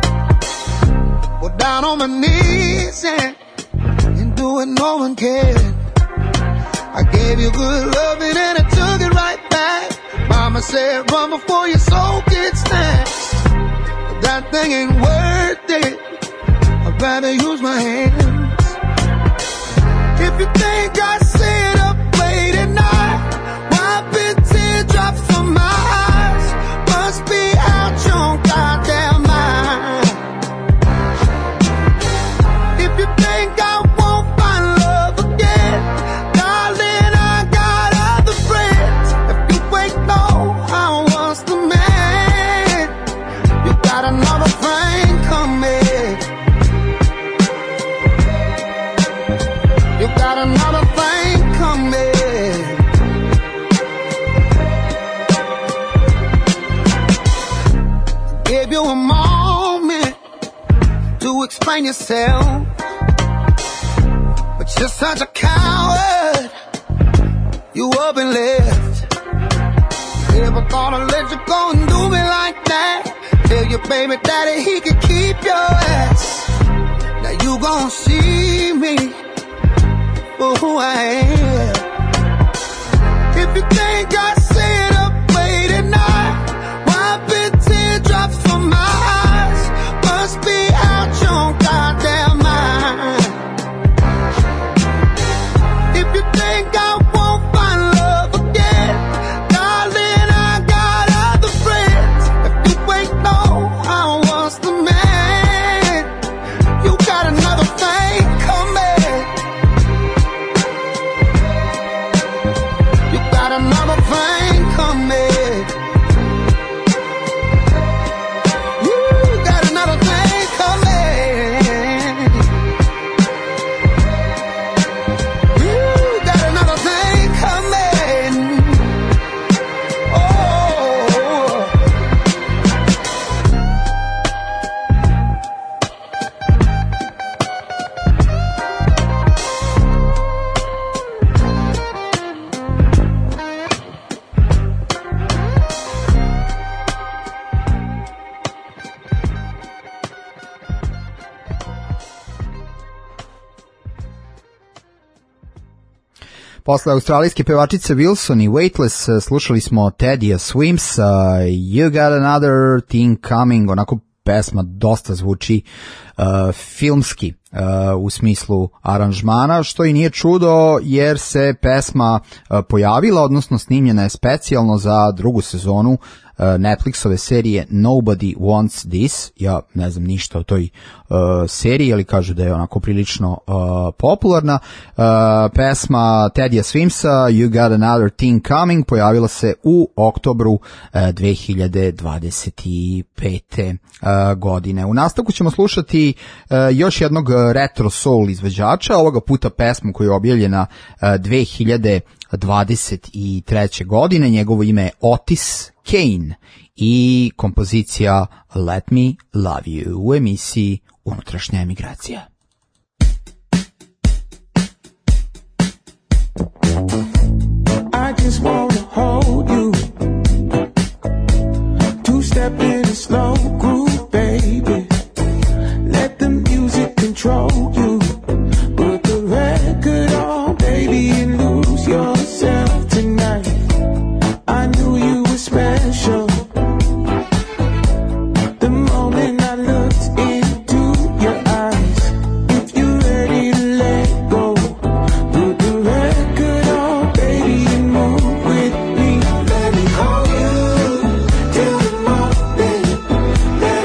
S3: Go down on my knees and, and do what no one can. I gave you good loving and I took it right back. Mama said run before your soul gets snatched. But that thing ain't worth it. I'd rather use my hands. If you think I sit up late at night, wiping teardrops from my eyes, must be out your goddamn mind. If you think I won't find love again, darling, I got other friends. If you ain't know I was the man, you got another thing coming. You got another thing coming. Give you a moment to explain yourself, but you're such a coward. You up and left. Never thought I'd let you go and do me like that. Tell your baby daddy he could keep your ass. Now you gon' see me for who I am. If you think I sit up late at night, wiping teardrops from my eyes, must be out your goddamn mind. If you think I won't find love again, darling, I got other friends. If you ain't know I was the man, you got another thing coming. You got another thing coming. You got another thing coming. You got another thing coming. Oh.
S6: Posle australijske pevačice Wilson i Weightless slušali smo Teddyja Swims, uh, You Got Another Thing Coming, onako pesma dosta zvuči uh, filmski uh, u smislu aranžmana, što i nije čudo jer se pesma uh, pojavila, odnosno snimljena je specijalno za drugu sezonu uh, Netflixove serije Nobody Wants This. Ja ne znam ništa o toj uh, seriji, ali kažu da je onako prilično uh, popularna. Uh, pesma Teddyja Swimsa You Got Another Thing Coming pojavila se u oktobru uh, dve hiljade dvadeset pete. Uh, godine. U nastavku ćemo slušati uh, još jednog retro soul izvođača, ovoga puta pesmu koja je objavljena uh, dve hiljade dvadeset treće. godine. Njegovo ime je Otis Kane i kompozicija Let Me Love You u emisiji Unutrašnja emigracija.
S12: I just wanna hold you, two step in a slow groove, baby. Let the music control you. Put the record on, baby, and lose yourself tonight. I knew you were special the moment I looked into your eyes. If you're ready to let go, put the record on, baby, and move with me. Let me hold you till the morning.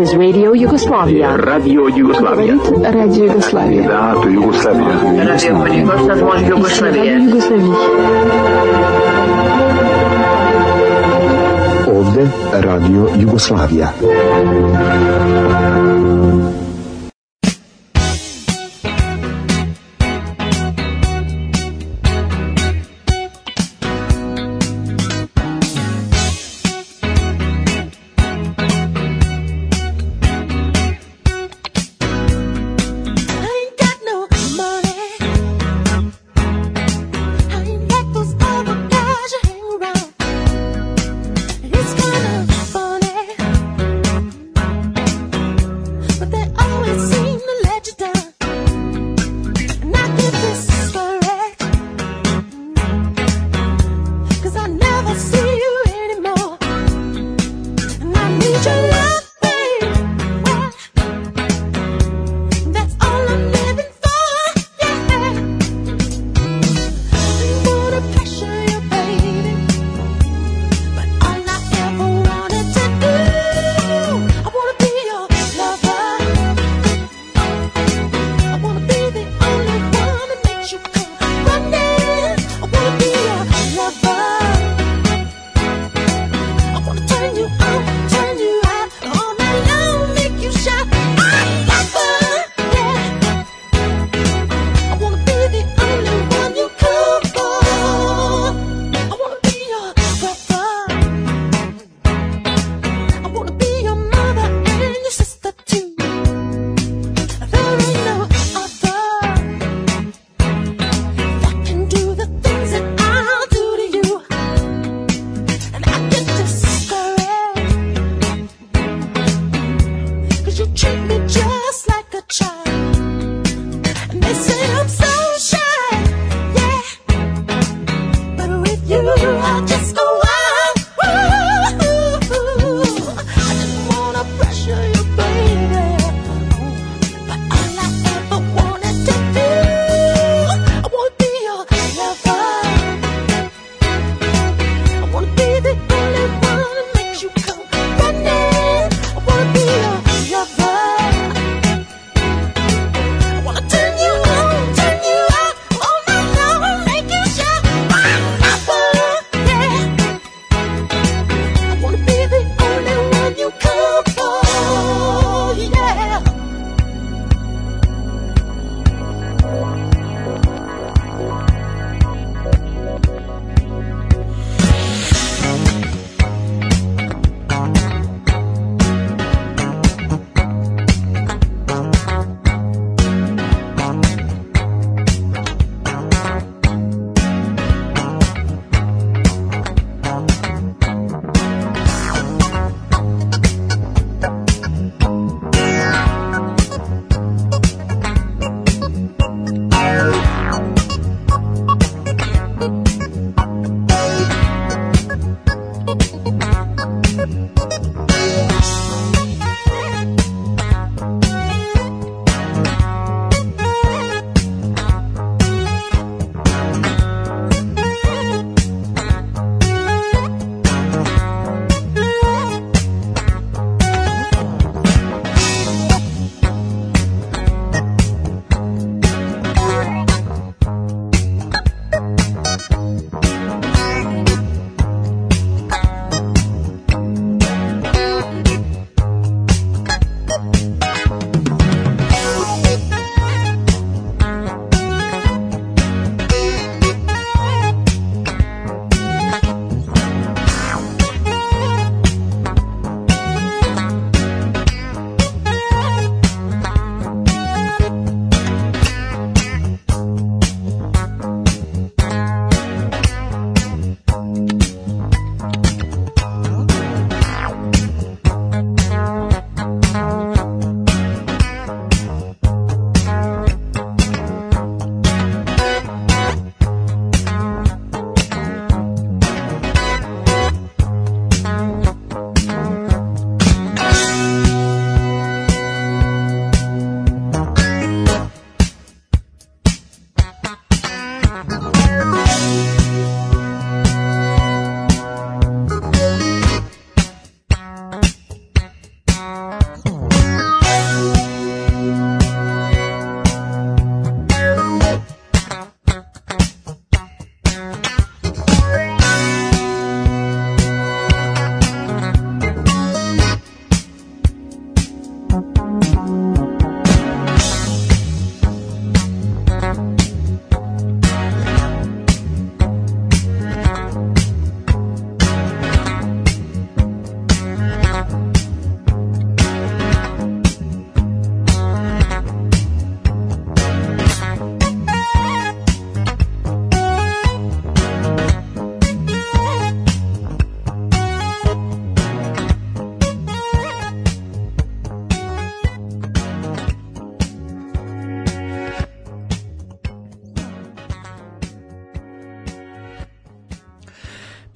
S8: is Radio Yugoslavia.
S21: Radio Jugoslavia.
S8: Radio Yugoslavia.
S21: Da, to je Jugoslavia.
S8: Radio Yugoslavia.
S21: Ovde Radio Jugoslavia.
S10: It's kind of funny.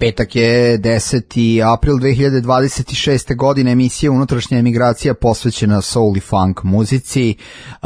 S6: Petak je deseti april dve hiljade dvadeset šeste. godine, emisija Unutrašnja emigracija posvećena soul i funk muzici.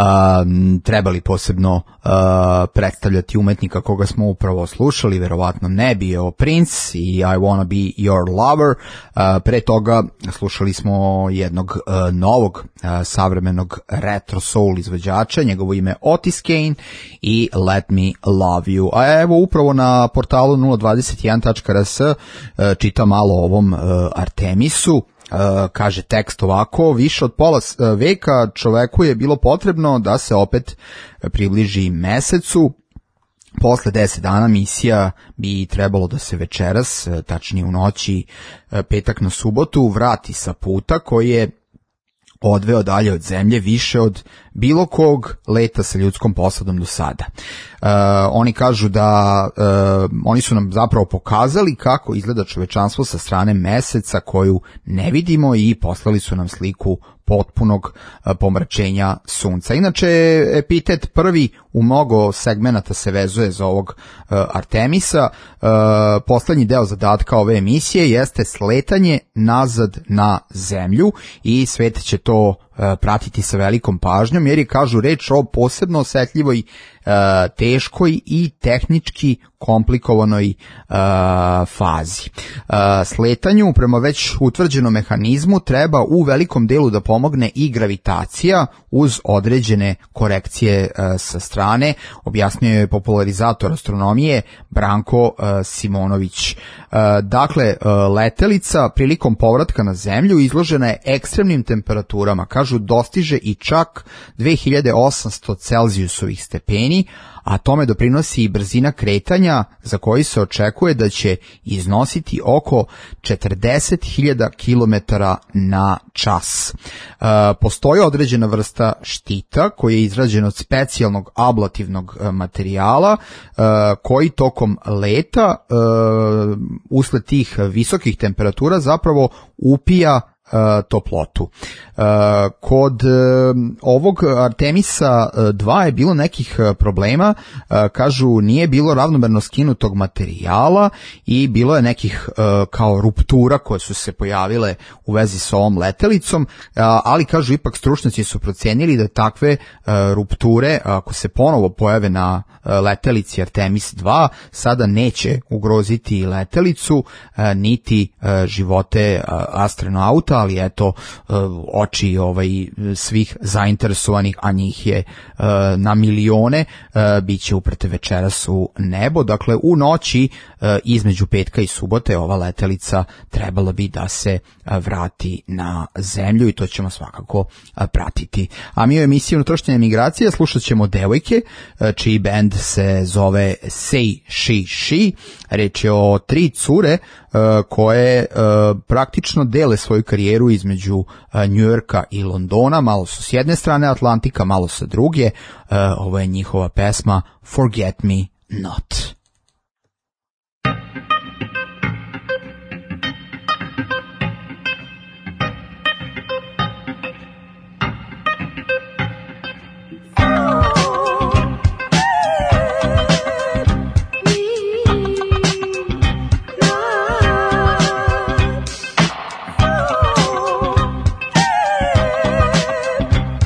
S6: Um, trebali posebno uh, predstavljati umetnika koga smo upravo slušali, verovatno ne, bio Prince i I Wanna Be Your Lover. Uh, pre toga slušali smo jednog uh, novog uh, savremenog retro soul izvođača, njegovo ime Otis Kane i Let Me Love You. A evo upravo na portalu nula dvadeset jedan tačka r s čita malo o ovom uh, Artemisu. Uh, kaže tekst ovako: više od pola veka čoveku je bilo potrebno da se opet približi mesecu. Posle deset dana misija bi trebalo da se večeras, tačnije u noći petak na subotu, vrati sa puta koji je odveo dalje od zemlje više od bilo kog leta sa ljudskom posadom do sada. Uh, oni kažu da uh, oni su nam zapravo pokazali kako izgleda čovečanstvo sa strane meseca koju ne vidimo i poslali su nam sliku potpunog uh, pomračenja sunca. Inače, epitet prvi u mnogo segmenata se vezuje za ovog uh, Artemisa. Uh, poslednji deo zadatka ove emisije jeste sletanje nazad na zemlju i svet će to pratiti sa velikom pažnjom, jer je, kažu, reč o posebno osetljivoj, teškoj i tehnički komplikovanoj fazi. Sletanju prema već utvrđenom mehanizmu treba u velikom delu da pomogne i gravitacija uz određene korekcije sa strane, objasnio je popularizator astronomije Branko Simonović. Dakle, letelica prilikom povratka na zemlju izložena je ekstremnim temperaturama, kažu dostiže i čak dve hiljade osamsto celzijusovih stepeni, a tome doprinosi i brzina kretanja za koji se očekuje da će iznositi oko četrdeset hiljada kilometara na čas. E, postoji određena vrsta štita koji je izrađen od specijalnog ablativnog materijala e, koji tokom leta e, usled tih visokih temperatura zapravo upija toplotu. Kod ovog Artemisa dva je bilo nekih problema, kažu nije bilo ravnomerno skinutog materijala i bilo je nekih kao ruptura koje su se pojavile u vezi sa ovom letelicom, ali kažu ipak stručnjaci su procenili da takve rupture, ako se ponovo pojave na letelici Artemis dva, sada neće ugroziti letelicu niti živote astronauta, ali eto oči ovaj svih zainteresovanih, a njih je na milione, biće uprte večeras u nebo. Dakle, u noći između petka i subote ova letelica trebala bi da se vrati na zemlju i to ćemo svakako pratiti. A mi u emisiji Unutrašnja emigracija slušat ćemo devojke čiji bend se zove Say She She. Reč je o tri cure koje praktično dele svoju karijeru između Njujorka i Londona, malo su s jedne strane Atlantika, malo sa druge. Ovo je njihova pesma Forget Me Not.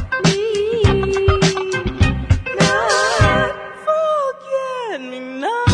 S14: Forget me not.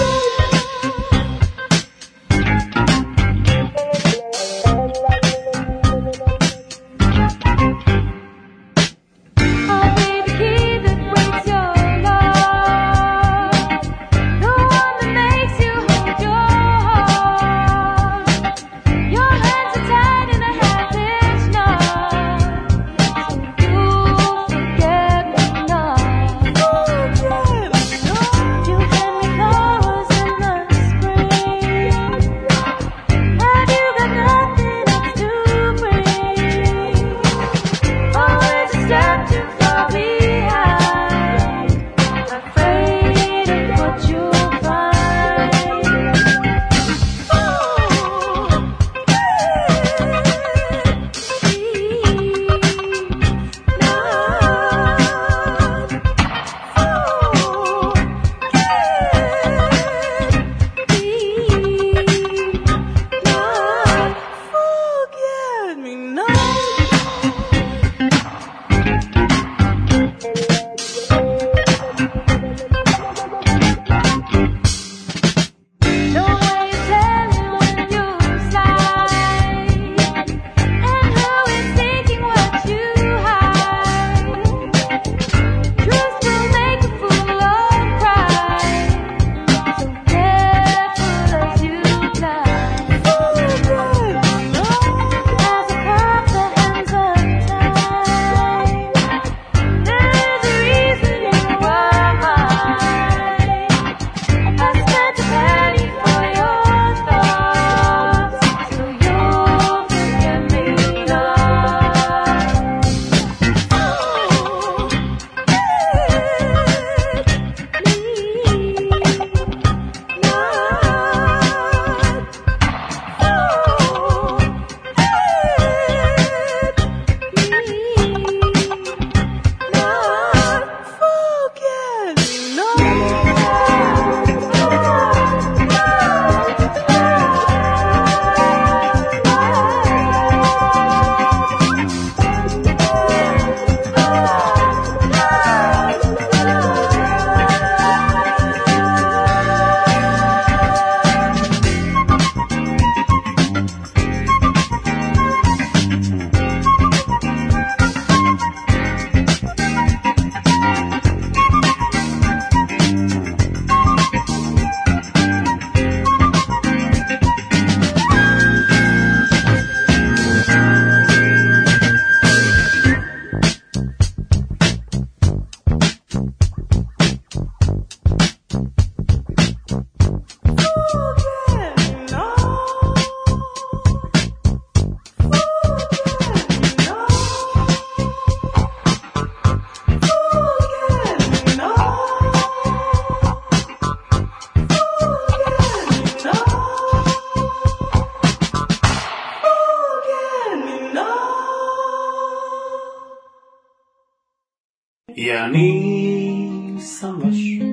S1: Ja nisam baš,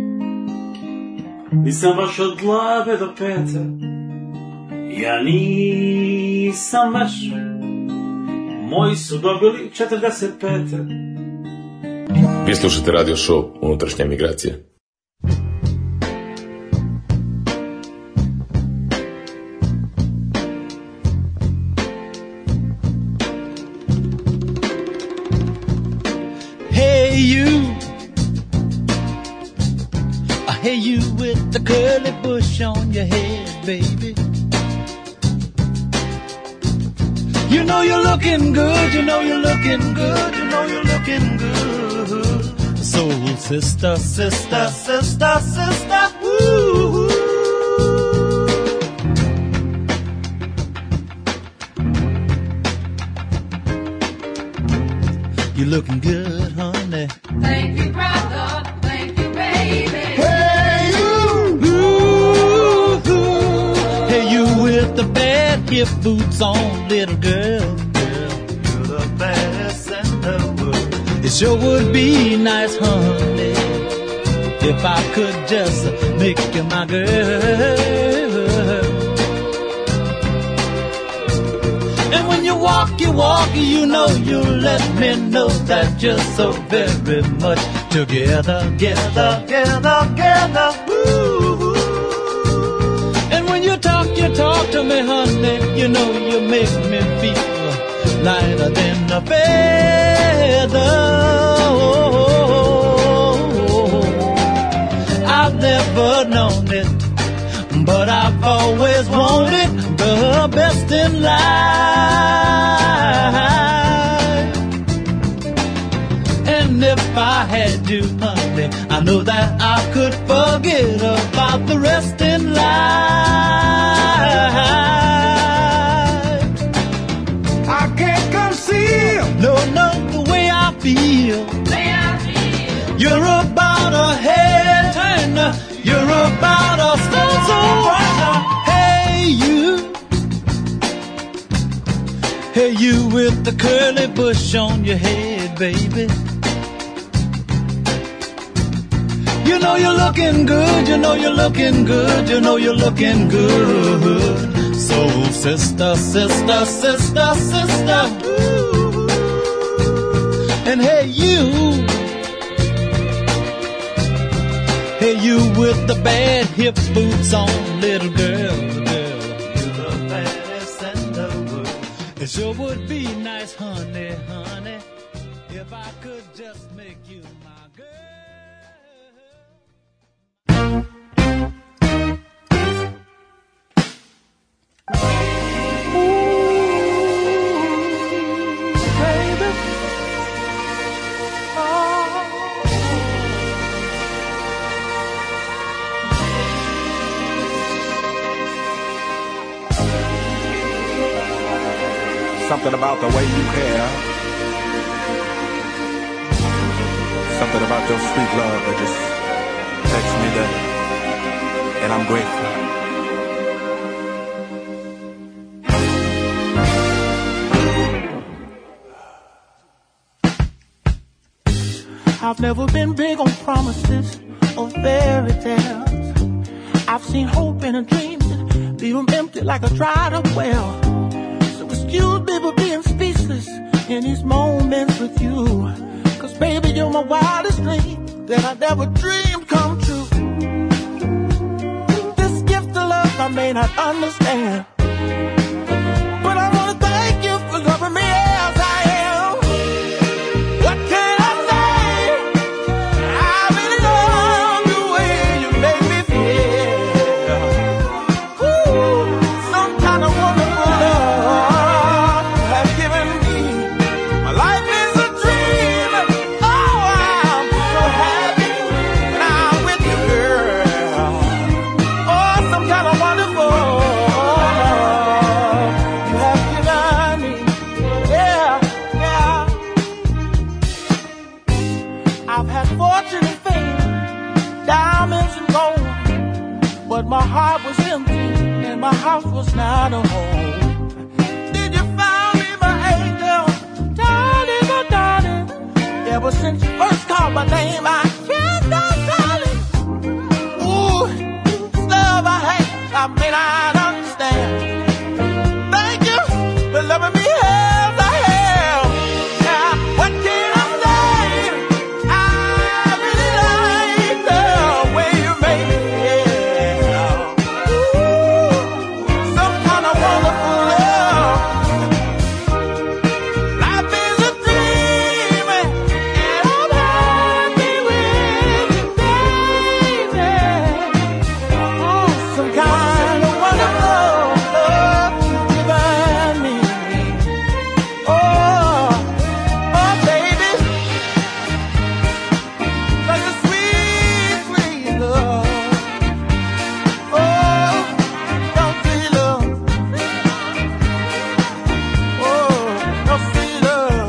S1: nisam baš od glave do pete. Ja nisam baš, moji su dobili četrdeset pete.
S2: Vi slušate radio show Unutrašnja emigracija.
S3: Hey you, hey you with the curly bush on your head, baby. You know you're looking good, you know you're looking good, you know you're looking good. Soul sister, sister, sister, sister, woo. You're looking good, honey.
S17: Thank you, brother. Thank you, baby.
S3: Hey you, ooh, ooh. Hey you with the bad hip boots on, little girl. Girl, you're the baddest in the world. It sure would be nice, honey, if I could just make you my girl. And when you walk, you walk, you know you let me know that you're so very much together, together, together, together. Woo. And when you talk, you talk to me, honey, you know you make me feel lighter than a feather. I've never known it, but I've always wanted the best in life. And if I had you, honey, I know that I could forget about the rest in life. I can't conceal, no, no, the way I feel. Way I feel. You're about a head turner, you're about a stone so runner. Hey you, hey you with the curly bush on your head, baby. You know you're looking good, you know you're looking good, you know you're looking good. So sister, sister, sister, sister, ooh. And hey you, hey you with the bad hip boots on, little girl, girl, you're the baddest in the world. It sure would be nice, honey, honey, if I could just make you my girl.
S22: Something about the way you care. Something about your sweet love that just takes me there. And I'm grateful.
S12: I've never been big on promises or fairy tales. I've seen hope in a dream leave them empty like a dried up well. Excuse me for being speechless in these moments with you. Cause baby, you're my wildest dream that I never dreamed come true. This gift of love I may not understand, but I wanna thank you for loving me as I am. What can I say? I really love the way you make me feel. Ooh, some kind of wonderful love. But my heart was empty and my house was not a home. Did you find me, my angel? Darling, oh darling, Ever since you first called my name, I can't stop calling. Ooh, this love I hate, I may not understand. Thank you for loving me as I am. Now, what can I say? I really like the way you make me feel. Ooh, some kind of wonderful love. Life is a dream, and I'm happy with you, baby. Oh, some kind of wonderful love you've given me. Oh, oh, baby, such a sweet, sweet love. Oh, don't sweet love. Oh, don't sweet love.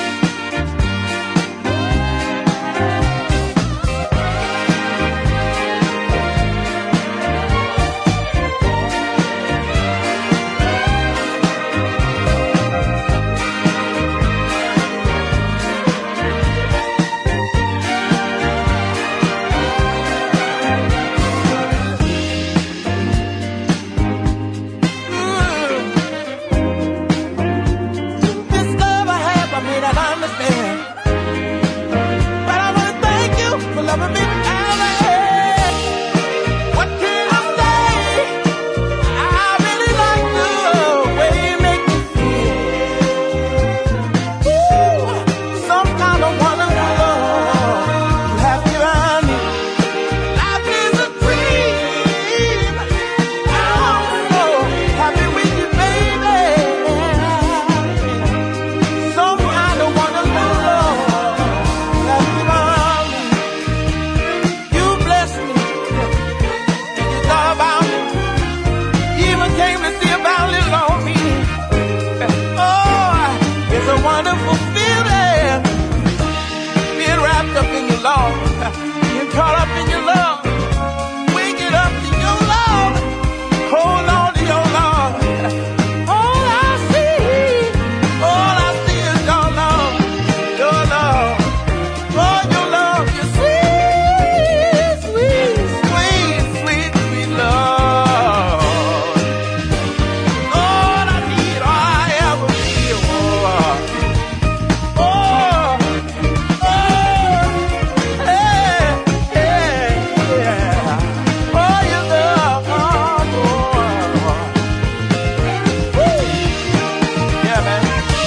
S12: This love I have, I may not understand, but I wanna thank you for loving me as I am. What can I say? I really like the way you make me feel. Ooh, some kind of wonderful love you have given me. Life is a dream. I'm so happy with you, baby. Some kind of wonderful love you have given me. You bless me. You thought about me. You even came to see about little on me. Oh, it's a wonderful feeling. Being wrapped up in your love. Being caught up in your love. Waking up to your love. Hold on to your love. All I see, all I see is your love. Your love. Oh, your love. Your sweet, sweet, sweet, sweet, sweet love. All I need, all I ever feel. Oh, oh, hey, hey, yeah. Oh, your love, oh, boy. Woo. Yeah, man.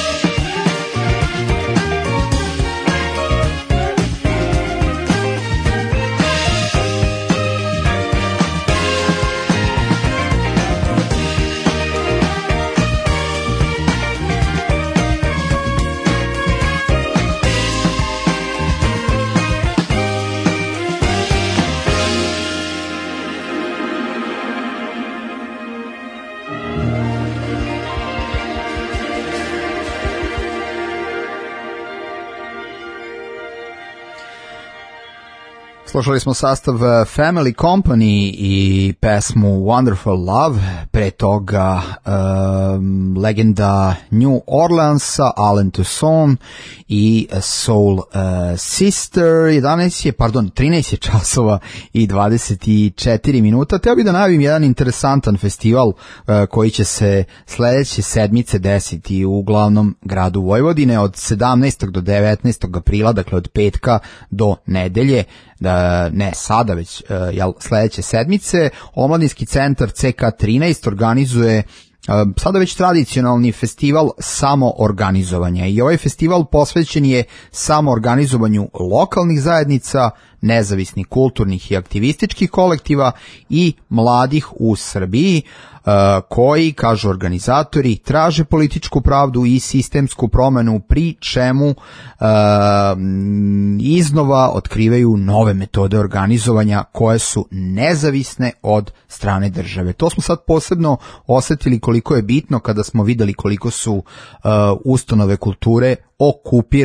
S6: Slušali smo sastav uh, Family Company i pesmu Wonderful Love, pre toga um, legenda New Orleansa, Alan Toussaint i Soul uh, Sister. jedanaest je, pardon, trinaest je časova i dvadeset četiri minuta. Teo bih da najavim jedan interesantan festival uh, koji će se sledeće sedmice desiti u glavnom gradu Vojvodine od sedamnaestog do devetnaestog aprila, dakle od petka do nedelje, da ne sada već uh, jel, sledeće sedmice. Omladinski centar C K trinaest organizuje uh, sada već tradicionalni festival samoorganizovanja i ovaj festival posvećen je samoorganizovanju lokalnih zajednica, nezavisnih kulturnih i aktivističkih kolektiva i mladih u Srbiji, uh, koji, kažu organizatori, traže političku pravdu i sistemsku promenu, pri čemu uh, iznova otkrivaju nove metode organizovanja koje su nezavisne od strane države. To smo sad posebno osetili koliko je bitno kada smo videli koliko su uh, ustanove kulture okupirane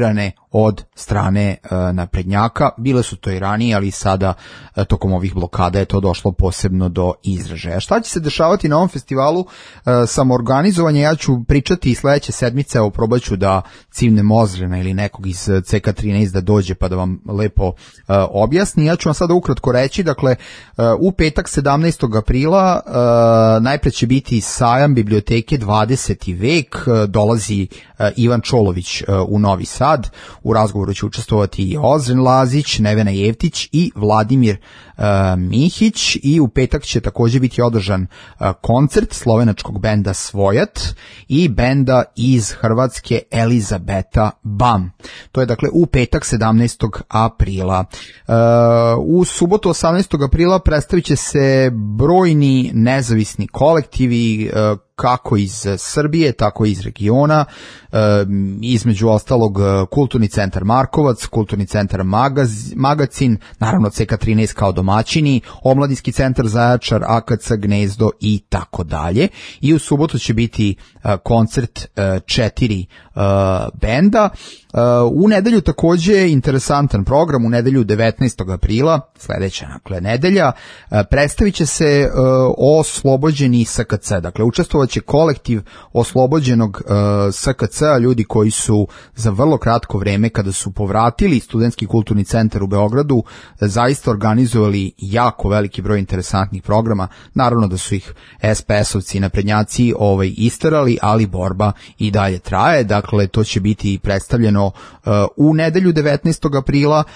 S6: od strane uh, naprednjaka. Bile su to i ranije, ali sada uh, tokom ovih blokada je to došlo posebno do izražaja. Šta će se dešavati na ovom festivalu uh, samoorganizovanja? Ja ću pričati i sledeće sedmice, evo probat ću da cimnem Ozrena ili nekog iz C K trinaest da dođe pa da vam lepo uh, objasni. Ja ću vam sada ukratko reći, dakle uh, u petak sedamnaestog aprila uh, najpre će biti sajam biblioteke dvadeseti vek, uh, dolazi uh, Ivan Čolović uh, u Novi Sad, u razgovoru će učestvovati i Ozren Lazić, Nevena Jevtić i Vladimir uh, Mihić, i u petak će također biti održan uh, koncert slovenačkog benda Svojat i benda iz Hrvatske Elizabeta Bam. To je dakle u petak sedamnaestog aprila. Uh, u subotu osamnaestog aprila predstavit će se brojni nezavisni kolektivi, uh, kako iz Srbije, tako i iz regiona, e, između ostalog Kulturni centar Markovac, Kulturni centar Magaz, Magacin, naravno C K trinaest kao domaćini, Omladinski centar Zaječar, A K C Gnezdo i tako dalje. I u subotu će biti e, koncert e, četiri e, benda. E, u nedelju takođe interesantan program, u nedelju devetnaestog aprila, sledeća dakle nedelja, e, predstavit će se e, oslobođeni S K C, dakle učestvovat će kolektiv oslobođenog uh, S K C-a, ljudi koji su za vrlo kratko vreme, kada su povratili Studentski kulturni centar u Beogradu, zaista organizovali jako veliki broj interesantnih programa. Naravno da su ih S P S-ovci i naprednjaci ovaj, isterali, ali borba i dalje traje. Dakle, to će biti predstavljeno uh, u nedelju devetnaestog aprila, uh,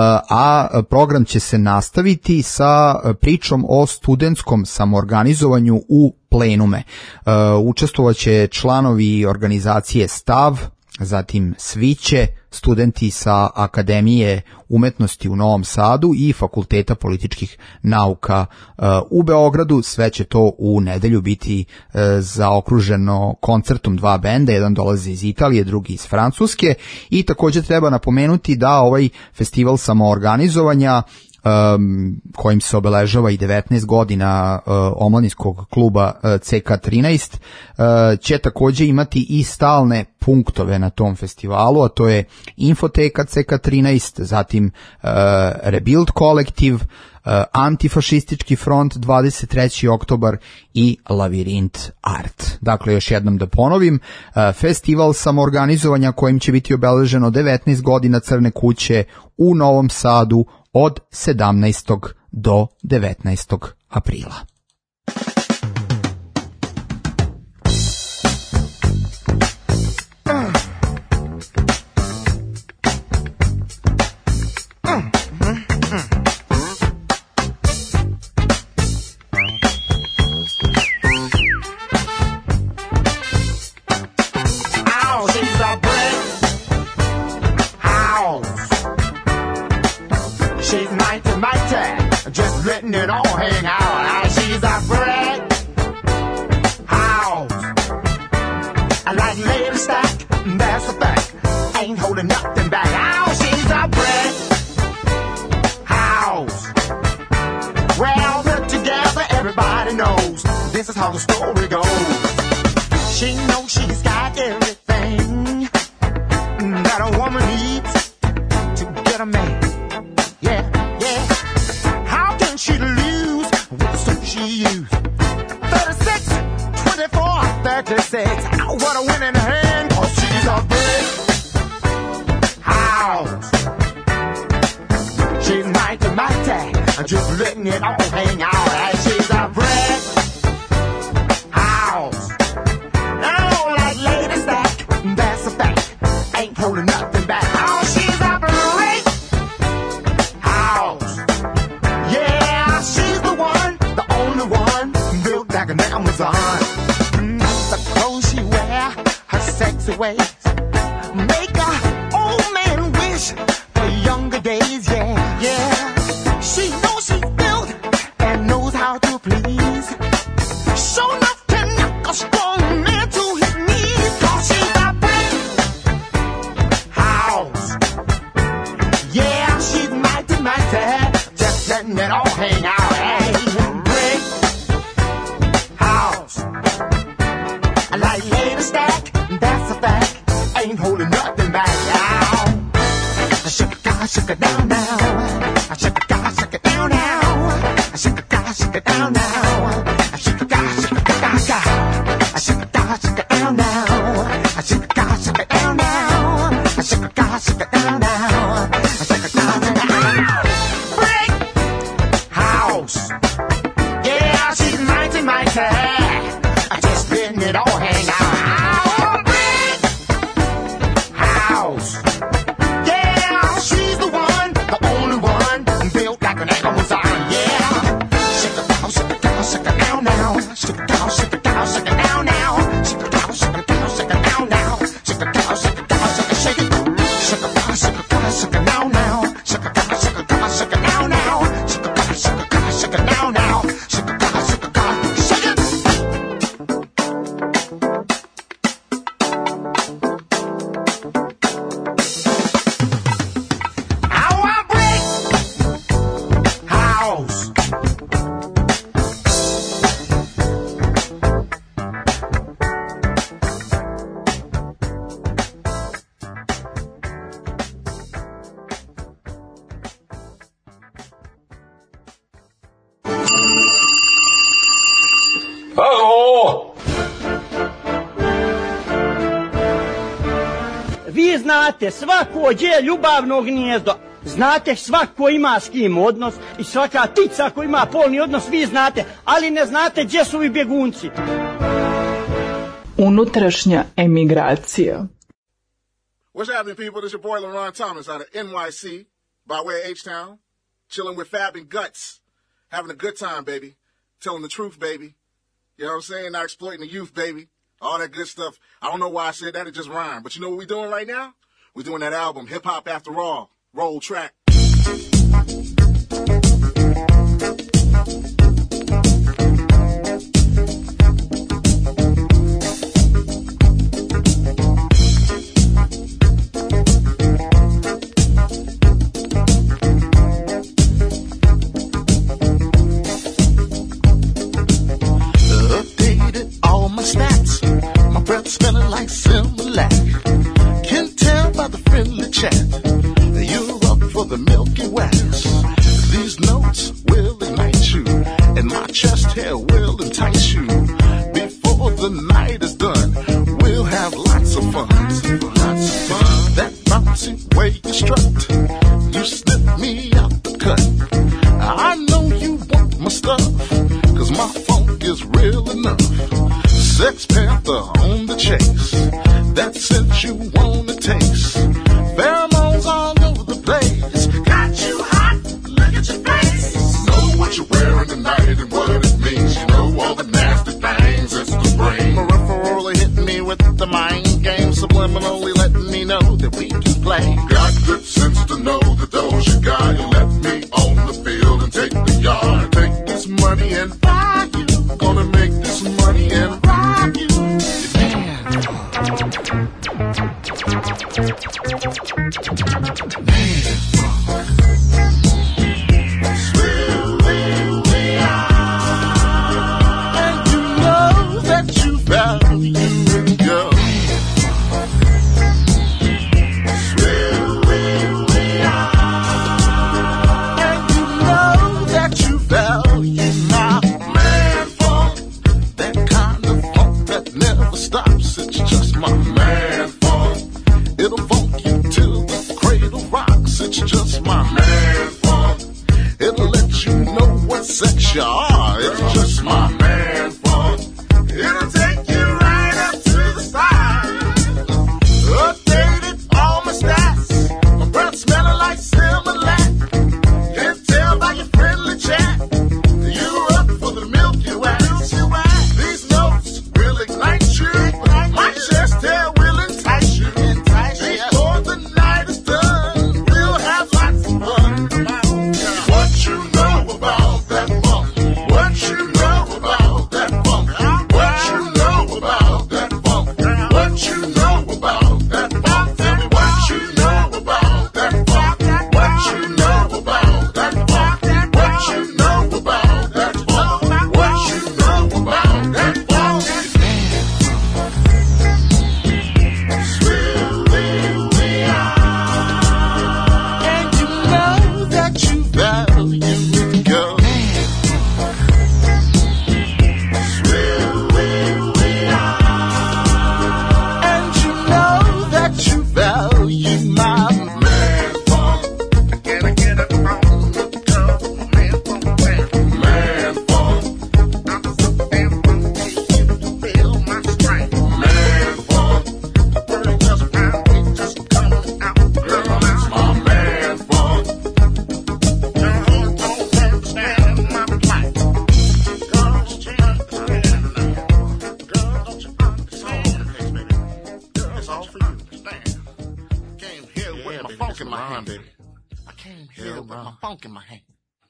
S6: a program će se nastaviti sa pričom o studentskom samoorganizovanju u plenume. Uh, učestvovaće članovi organizacije Stav, zatim Sviće, studenti sa Akademije umetnosti u Novom Sadu i Fakulteta političkih nauka uh, u Beogradu. Sve će to u nedelju biti uh, zaokruženo koncertom dva benda, jedan dolazi iz Italije, drugi iz Francuske, i također treba napomenuti da ovaj festival samoorganizovanja Um, kojim se obeležava i devetnaest godina uh, omladinskog kluba uh, C K trinaest, uh, će također imati i stalne punktove na tom festivalu, a to je Infoteka C K trinaest, zatim uh, Rebuild kolektiv, uh, Antifašistički front dvadeset treći oktobar i Lavirint Art. Dakle, još jednom da ponovim, uh, festival samoorganizovanja kojim će biti obeleženo devetnaest godina Crne kuće u Novom Sadu od sedamnaestog do devetnaestog aprila.
S12: It all hang out. Now she's a brick house. I like lady stack, that's a fact. Ain't holding nothing back. Now she's a brick house. Well put together, everybody knows this is how the story goes. She knows she's got everything that a woman needs to get a man. Yeah, yeah. She lose with the suit she used. thirty-six, twenty-four, thirty-six. What a winning hand, cause she's a big house. She's mighty, mighty, just letting it all hang out. And she's a brick house. Now, like lady stack, that's a fact. Ain't holding nothing back. Oh, she's a brick house. Yeah, she's the one, the only one, built like an Amazon. Mm, the clothes she wear, her sexy ways, make a old man wish for younger days. Yeah, yeah. She knows she's built and knows how to please. Show enough to knock a strong man to his knees. Cause she's a brick house. Yeah, she's mighty, mighty, just letting it all hang out. Hey, brick house. I like lady stack, that's a fact. Ain't holding nothing back now. shake it down now. I shake it, gotta shake it down now. I shake it, gotta shake it down now. I shake it, gotta shake it, gotta, gotta. I shake it, gotta shake it down now. I shake it, gotta shake it down now. I shake it, gotta shake it down now. I shake it, gotta down. Break house. Yeah, she's ninety ninety. I just letting it all hang out.
S4: Znate, svako je ljubavno gnijezdo. Znate, svako ima s kim odnos i svaka ptica ko ima polni odnos, vi znate, ali ne znate gdje su i bjegunci.
S11: Unutrašnja emigracija.
S7: What's happening, people? This is your boy LaRon Thomas out of N Y C, by way of H-Town, chilling with Fab and Guts, having a good time, baby, telling the truth, baby. You know what I'm saying? Not exploiting the youth, baby. All that good stuff. I don't know why I said that. It just rhymed. But you know what we're doing right now? We're doing that album, Hip Hop After All, Roll Track.
S12: Updated all my stats. My breath smelling like Similac. Can tell by the friendly chat that you're up for the Milky Wax. These notes will ignite you, and my chest hair will entice you. Before the night is done, we'll have lots of fun. Lots of fun. That bouncy way you strut, you slip me out the cut. I know you want my stuff, cause my funk is real enough. Sex Panther on the chase, that scent you wanna taste. Pheromones all over the place, got you hot, look at your face. Know what you're wearing tonight and what it means. You know all the nasty things, it's the brain. Peripherally hitting me with the mind game, subliminally letting me know that we can play. Got good sense to know the Doja Cat. You let me on the field and take the yard. Take this money and buy you. Gonna make this money and rob you.
S7: my funk in my hand.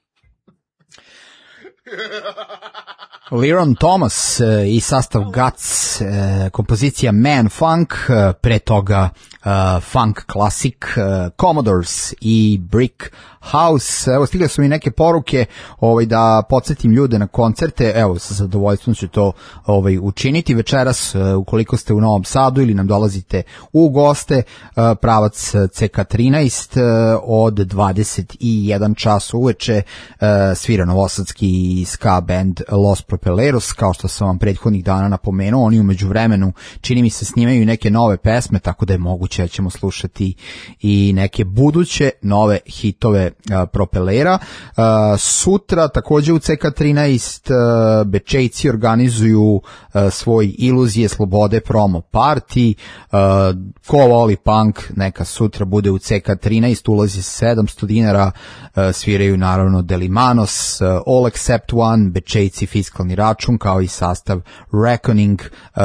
S6: Leron Thomas uh, i sastav Guts, uh, kompozicija Man Funk, uh, pre toga uh, Funk Classic, uh, Commodores i Brick House. Evo, stigle su mi neke poruke ovaj, da podsjetim ljude na koncerte. Evo, sa zadovoljstvom ću to ovaj, učiniti večeras, uh, ukoliko ste u Novom Sadu ili nam dolazite u goste, uh, pravac C K trinaest uh, od dvadeset jedan čas uveče uh, svira novosadski ska band Los Propeleros, kao što sam vam prethodnih dana napomenuo. Oni umeđu vremenu, čini mi se, snimaju neke nove pesme, tako da je moguće da ćemo slušati i neke buduće nove hitove uh, Propelera. Uh, sutra takođe u C K trinaest uh, Bečejci organizuju uh, svoj Iluzije slobode promo party. Uh, ko voli punk, neka sutra bude u C K trinaest, ulazi sedamsto dinara, uh, sviraju naravno Delimanos, uh, All Except One, Bečejci fiskalni račun, kao i sastav Reckoning. Uh,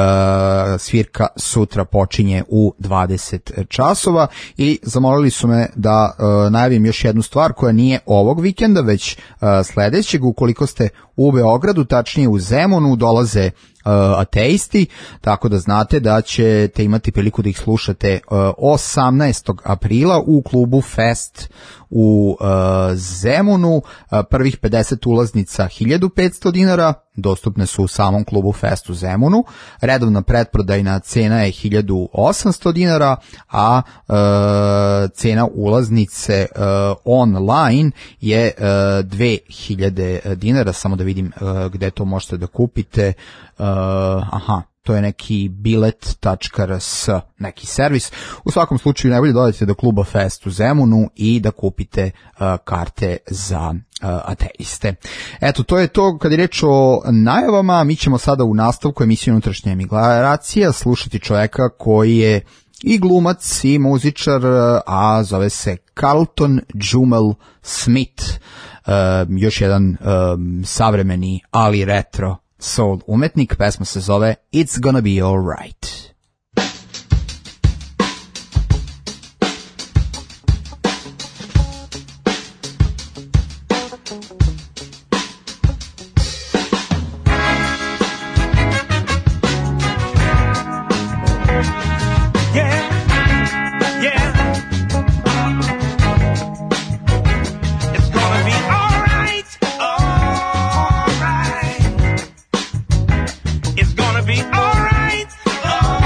S6: svirka sutra počinje u dvadeset časova i zamolili su me da uh, najavim još jednu stvar koja nije ovog vikenda, već uh, sledećeg. Ukoliko ste u Beogradu, tačnije u Zemunu, dolaze Uh, ateisti, tako da znate da ćete imati priliku da ih slušate uh, osamnaestog aprila u klubu Fest u uh, Zemunu. Uh, prvih pedeset ulaznica hiljadu petsto dinara, dostupne su u samom klubu Fest u Zemunu. Redovna pretprodajna cena je hiljadu osamsto dinara, a uh, cena ulaznice uh, online je uh, dve hiljade dinara. Samo da vidim uh, gde to možete da kupite. Uh, aha, to je neki bilet tačka r s, neki servis. U svakom slučaju najbolje dodajte do kluba Fest u Zemunu i da kupite uh, karte za uh, ateiste. Eto, to je to kad je reč o najavama. Mi ćemo sada u nastavku emisije Unutrašnja emigracija slušati čoveka koji je i glumac i muzičar, a zove se Carlton Jumel Smith. Uh, još jedan um, savremeni, ali retro soul umetnik. Pesma se zove It's Gonna Be Alright.
S9: Be all right. Oh.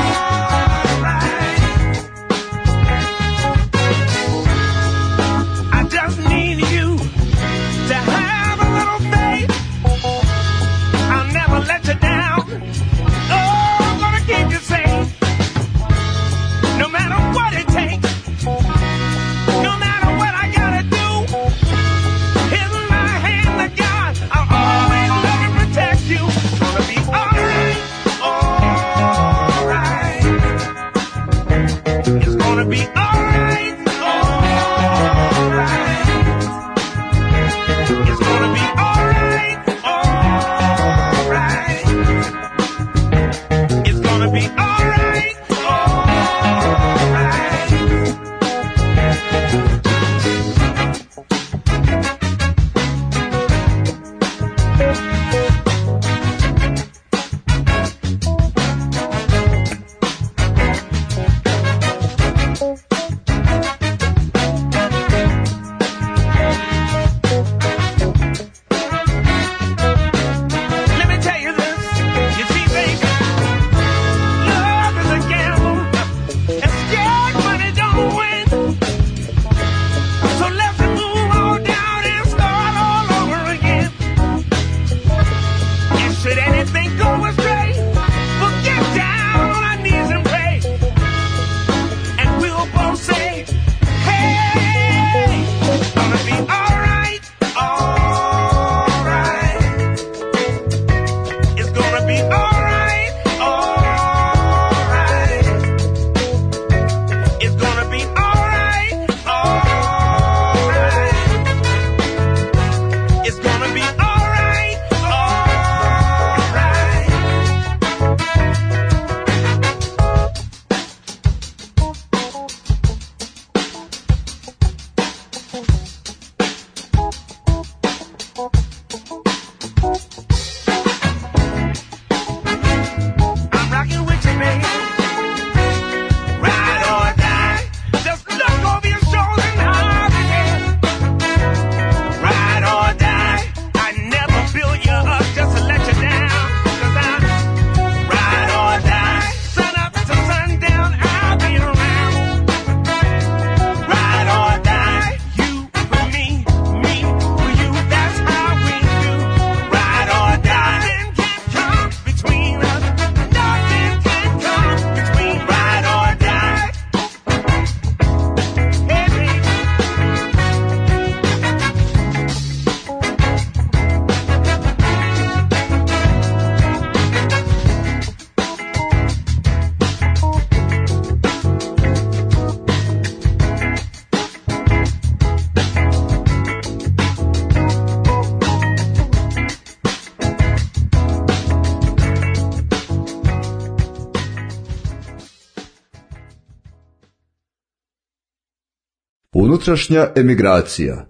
S18: Unutrašnja emigracija.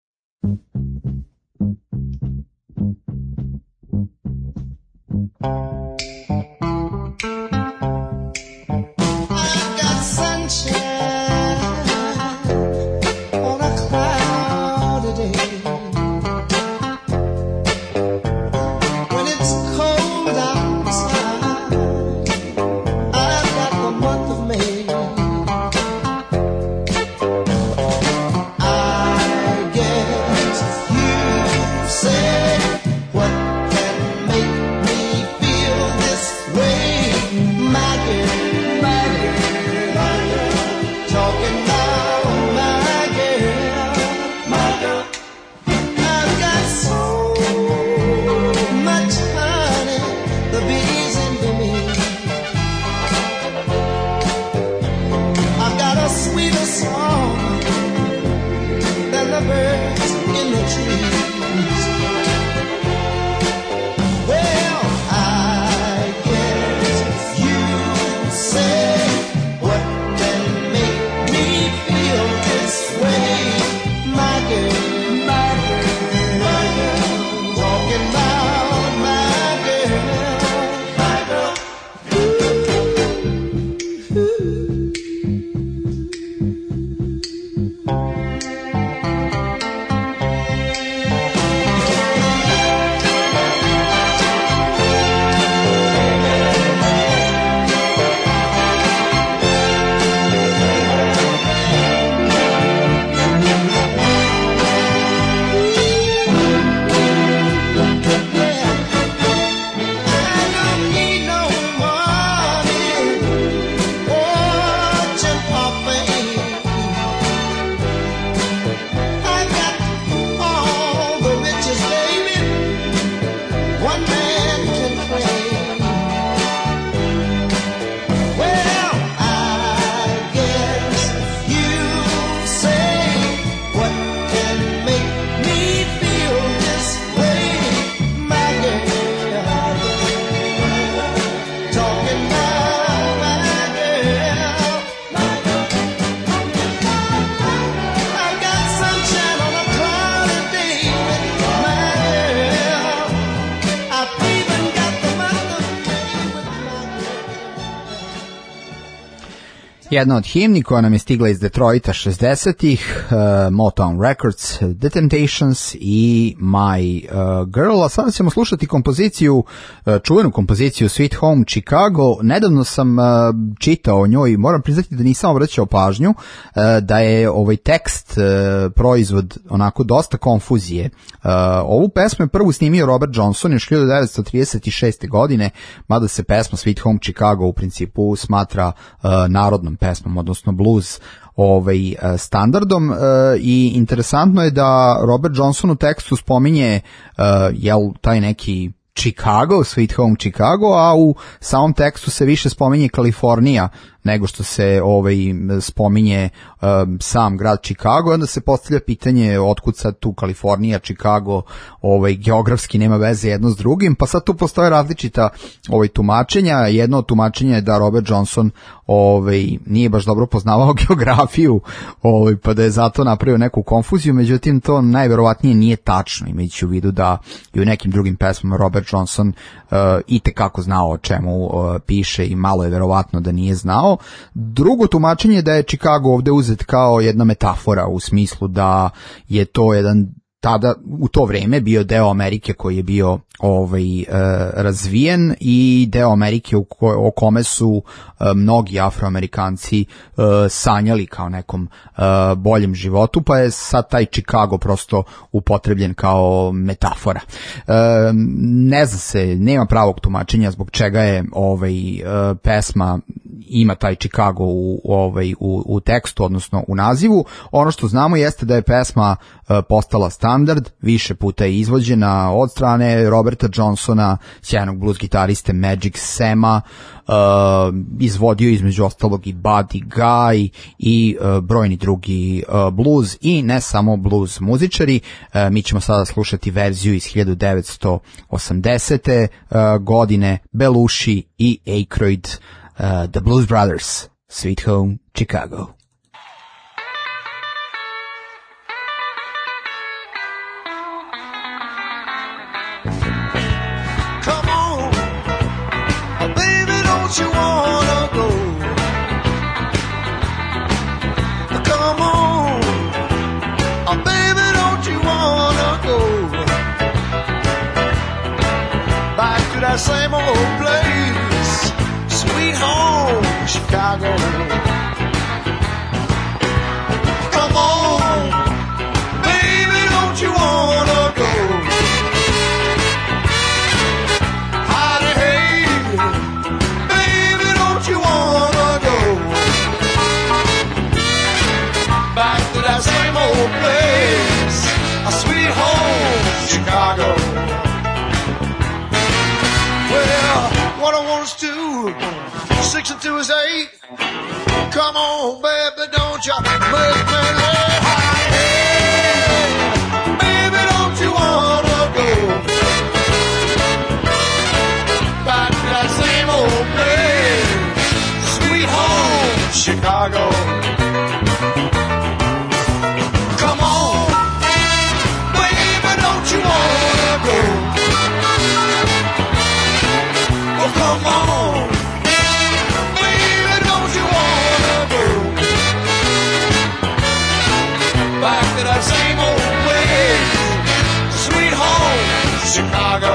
S6: Jedna od himni koja nam je stigla iz Detroita šezdesetih, uh, Motown Records, The Temptations i My uh, Girl, a sada ćemo slušati kompoziciju, uh, čuvenu kompoziciju Sweet Home Chicago. Nedavno sam uh, čitao o njoj, moram priznati da nisam obraćao pažnju, uh, da je ovaj tekst uh, proizvod onako dosta konfuzije. Uh, ovu pesmu je prvu snimio Robert Johnson još hiljadu devetsto trideset šeste. godine, mada se pesma Sweet Home Chicago u principu smatra uh, narodnom pesmom, odnosno blues ovaj, standardom, e, i interesantno je da Robert Johnson u tekstu spominje e, jel, taj neki Chicago, Sweet Home Chicago, a u samom tekstu se više spominje Kalifornija nego što se ovaj spominje um, sam grad Chicago. Onda se postavlja pitanje otkud sad tu Kalifornija, Chicago, ovaj geografski nema veze jedno s drugim, pa sad tu postoje različita ovaj tumačenja. Jedno od tumačenja je da Robert Johnson ovaj nije baš dobro poznavao geografiju, ovaj pa da je zato napravio neku konfuziju, međutim to najverovatnije nije tačno, imajući u vidu da i u nekim drugim pesmama Robert Johnson uh, itekako znao o čemu uh, piše i malo je verovatno da nije znao. Drugo tumačenje je da je Chicago ovde uzet kao jedna metafora, u smislu da je to jedan tada u to vreme bio deo Amerike koji je bio ovaj e, razvijen i deo Amerike u ko, o kome su e, mnogi Afroamerikanci e, sanjali kao nekom e, boljem životu, pa je sad taj Chicago prosto upotrebljen kao metafora. E, ne zna se, nema pravog tumačenja zbog čega je ovaj e, pesma ima taj Chicago u ovaj u, u tekstu, odnosno u nazivu. Ono što znamo jeste da je pesma e, postala standard, više puta je izvođena od strane Roberta Johnsona, sjajnog blues gitariste Magic Sama, uh, izvodio između ostalog i Buddy Guy i uh, brojni drugi uh, blues i ne samo blues muzičari. Uh, mi ćemo sada slušati verziju iz hiljadu devetsto osamdesete. Uh, godine, Belushi i Aykroyd, uh, The Blues Brothers, Sweet Home Chicago.
S3: that same old place, sweet home, Chicago. Come on, baby, don't you wanna go? Howdy, hey, baby, don't you wanna go? Back to that same old place, a sweet home, Chicago. Well, what I want is two, six and two is eight. Come on, baby, don't you make me late. Hey, baby, don't you wanna go back to that same old place, sweet home, Chicago. Come on, baby, don't you wanna go? Oh, come on, baby, don't you wanna go back to that same old place, sweet home, Chicago.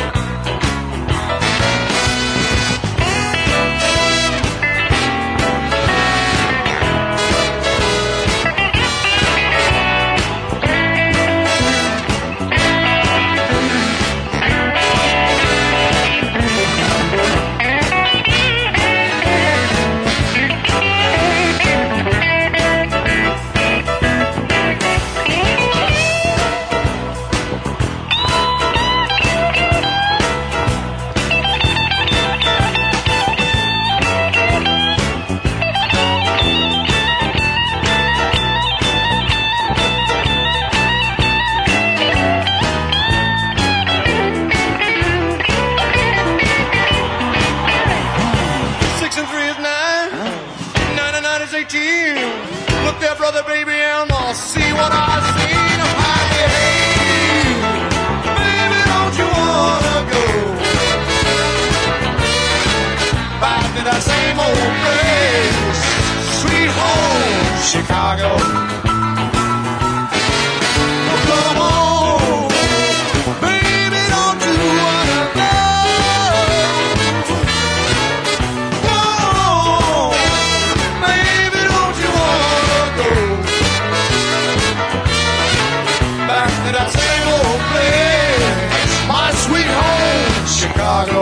S3: Look there, brother, baby, and I'll see what I seen. Hey, baby, don't you wanna go back to that same old place, sweet home, Chicago? Oh, come on, baby, don't you wanna go? That same old place, my sweet home, Chicago.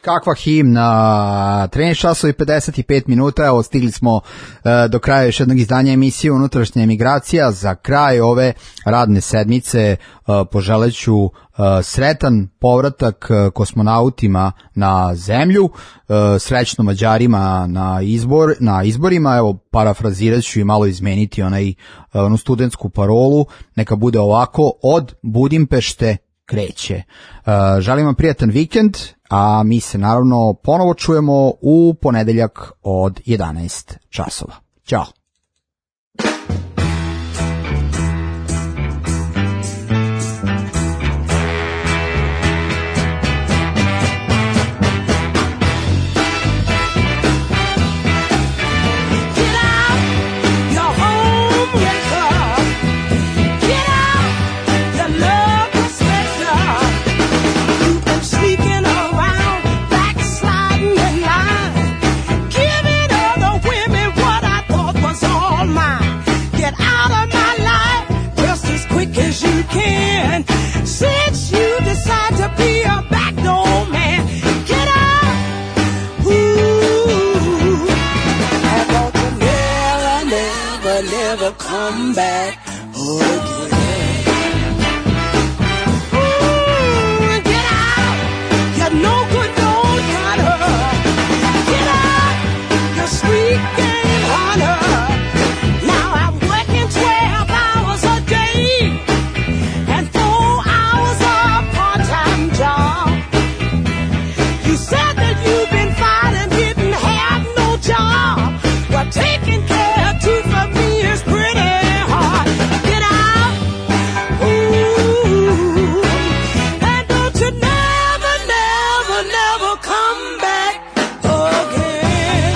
S6: Kakva himna, trinaest časova i pedeset pet minuta, evo stigli smo uh, do kraja još jednog izdanja emisije Unutrašnja emigracija. Za kraj ove radne sedmice uh, poželeću uh, sretan povratak uh, kosmonautima na zemlju, uh, srećno Mađarima na, izbor, na izborima, evo parafrazirat ću i malo izmeniti onaj, uh, onu studentsku parolu, neka bude ovako, od Budimpešte kreće. Uh, želim vam prijatan vikend, a mi se naravno ponovo čujemo u ponedeljak od jedanaest časova. Ćao.
S12: Since you decide to be a backdoor man, get out. Ooh, I want to never, never, never come back again. Ooh, get out. You're no good, don't got her. Get out. You're street game hunter. Now I'm working twelve hours a day. Taking care of two for me is pretty hard. Get out, ooh, and don't you never, never, never come back again.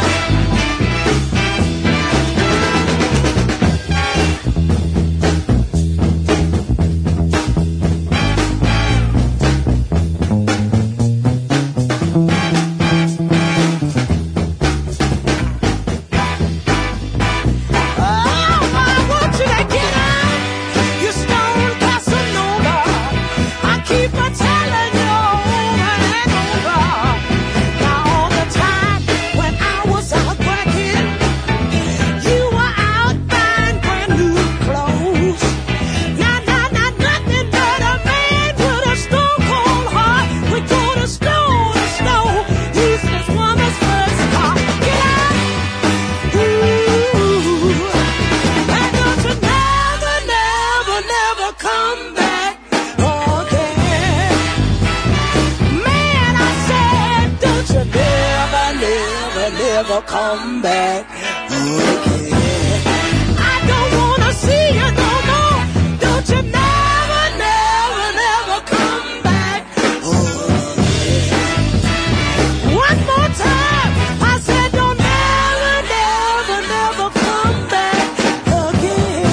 S12: Come back again. I don't wanna see you no more. Don't you never, never, never come back again. One more time, I said don't never, never, never come back again.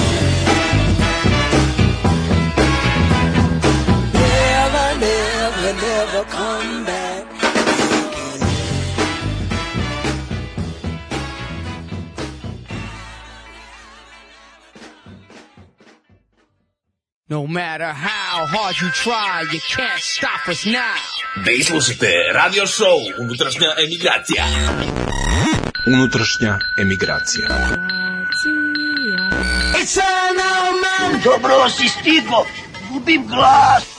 S12: Never, never, never come back.
S9: No matter how hard you try, you can't stop us now.
S2: Vi slušate radio show Unutrašnja emigracija.
S22: Unutrašnja emigracija.
S3: E sad, man, dobro si stigo, gubim glas.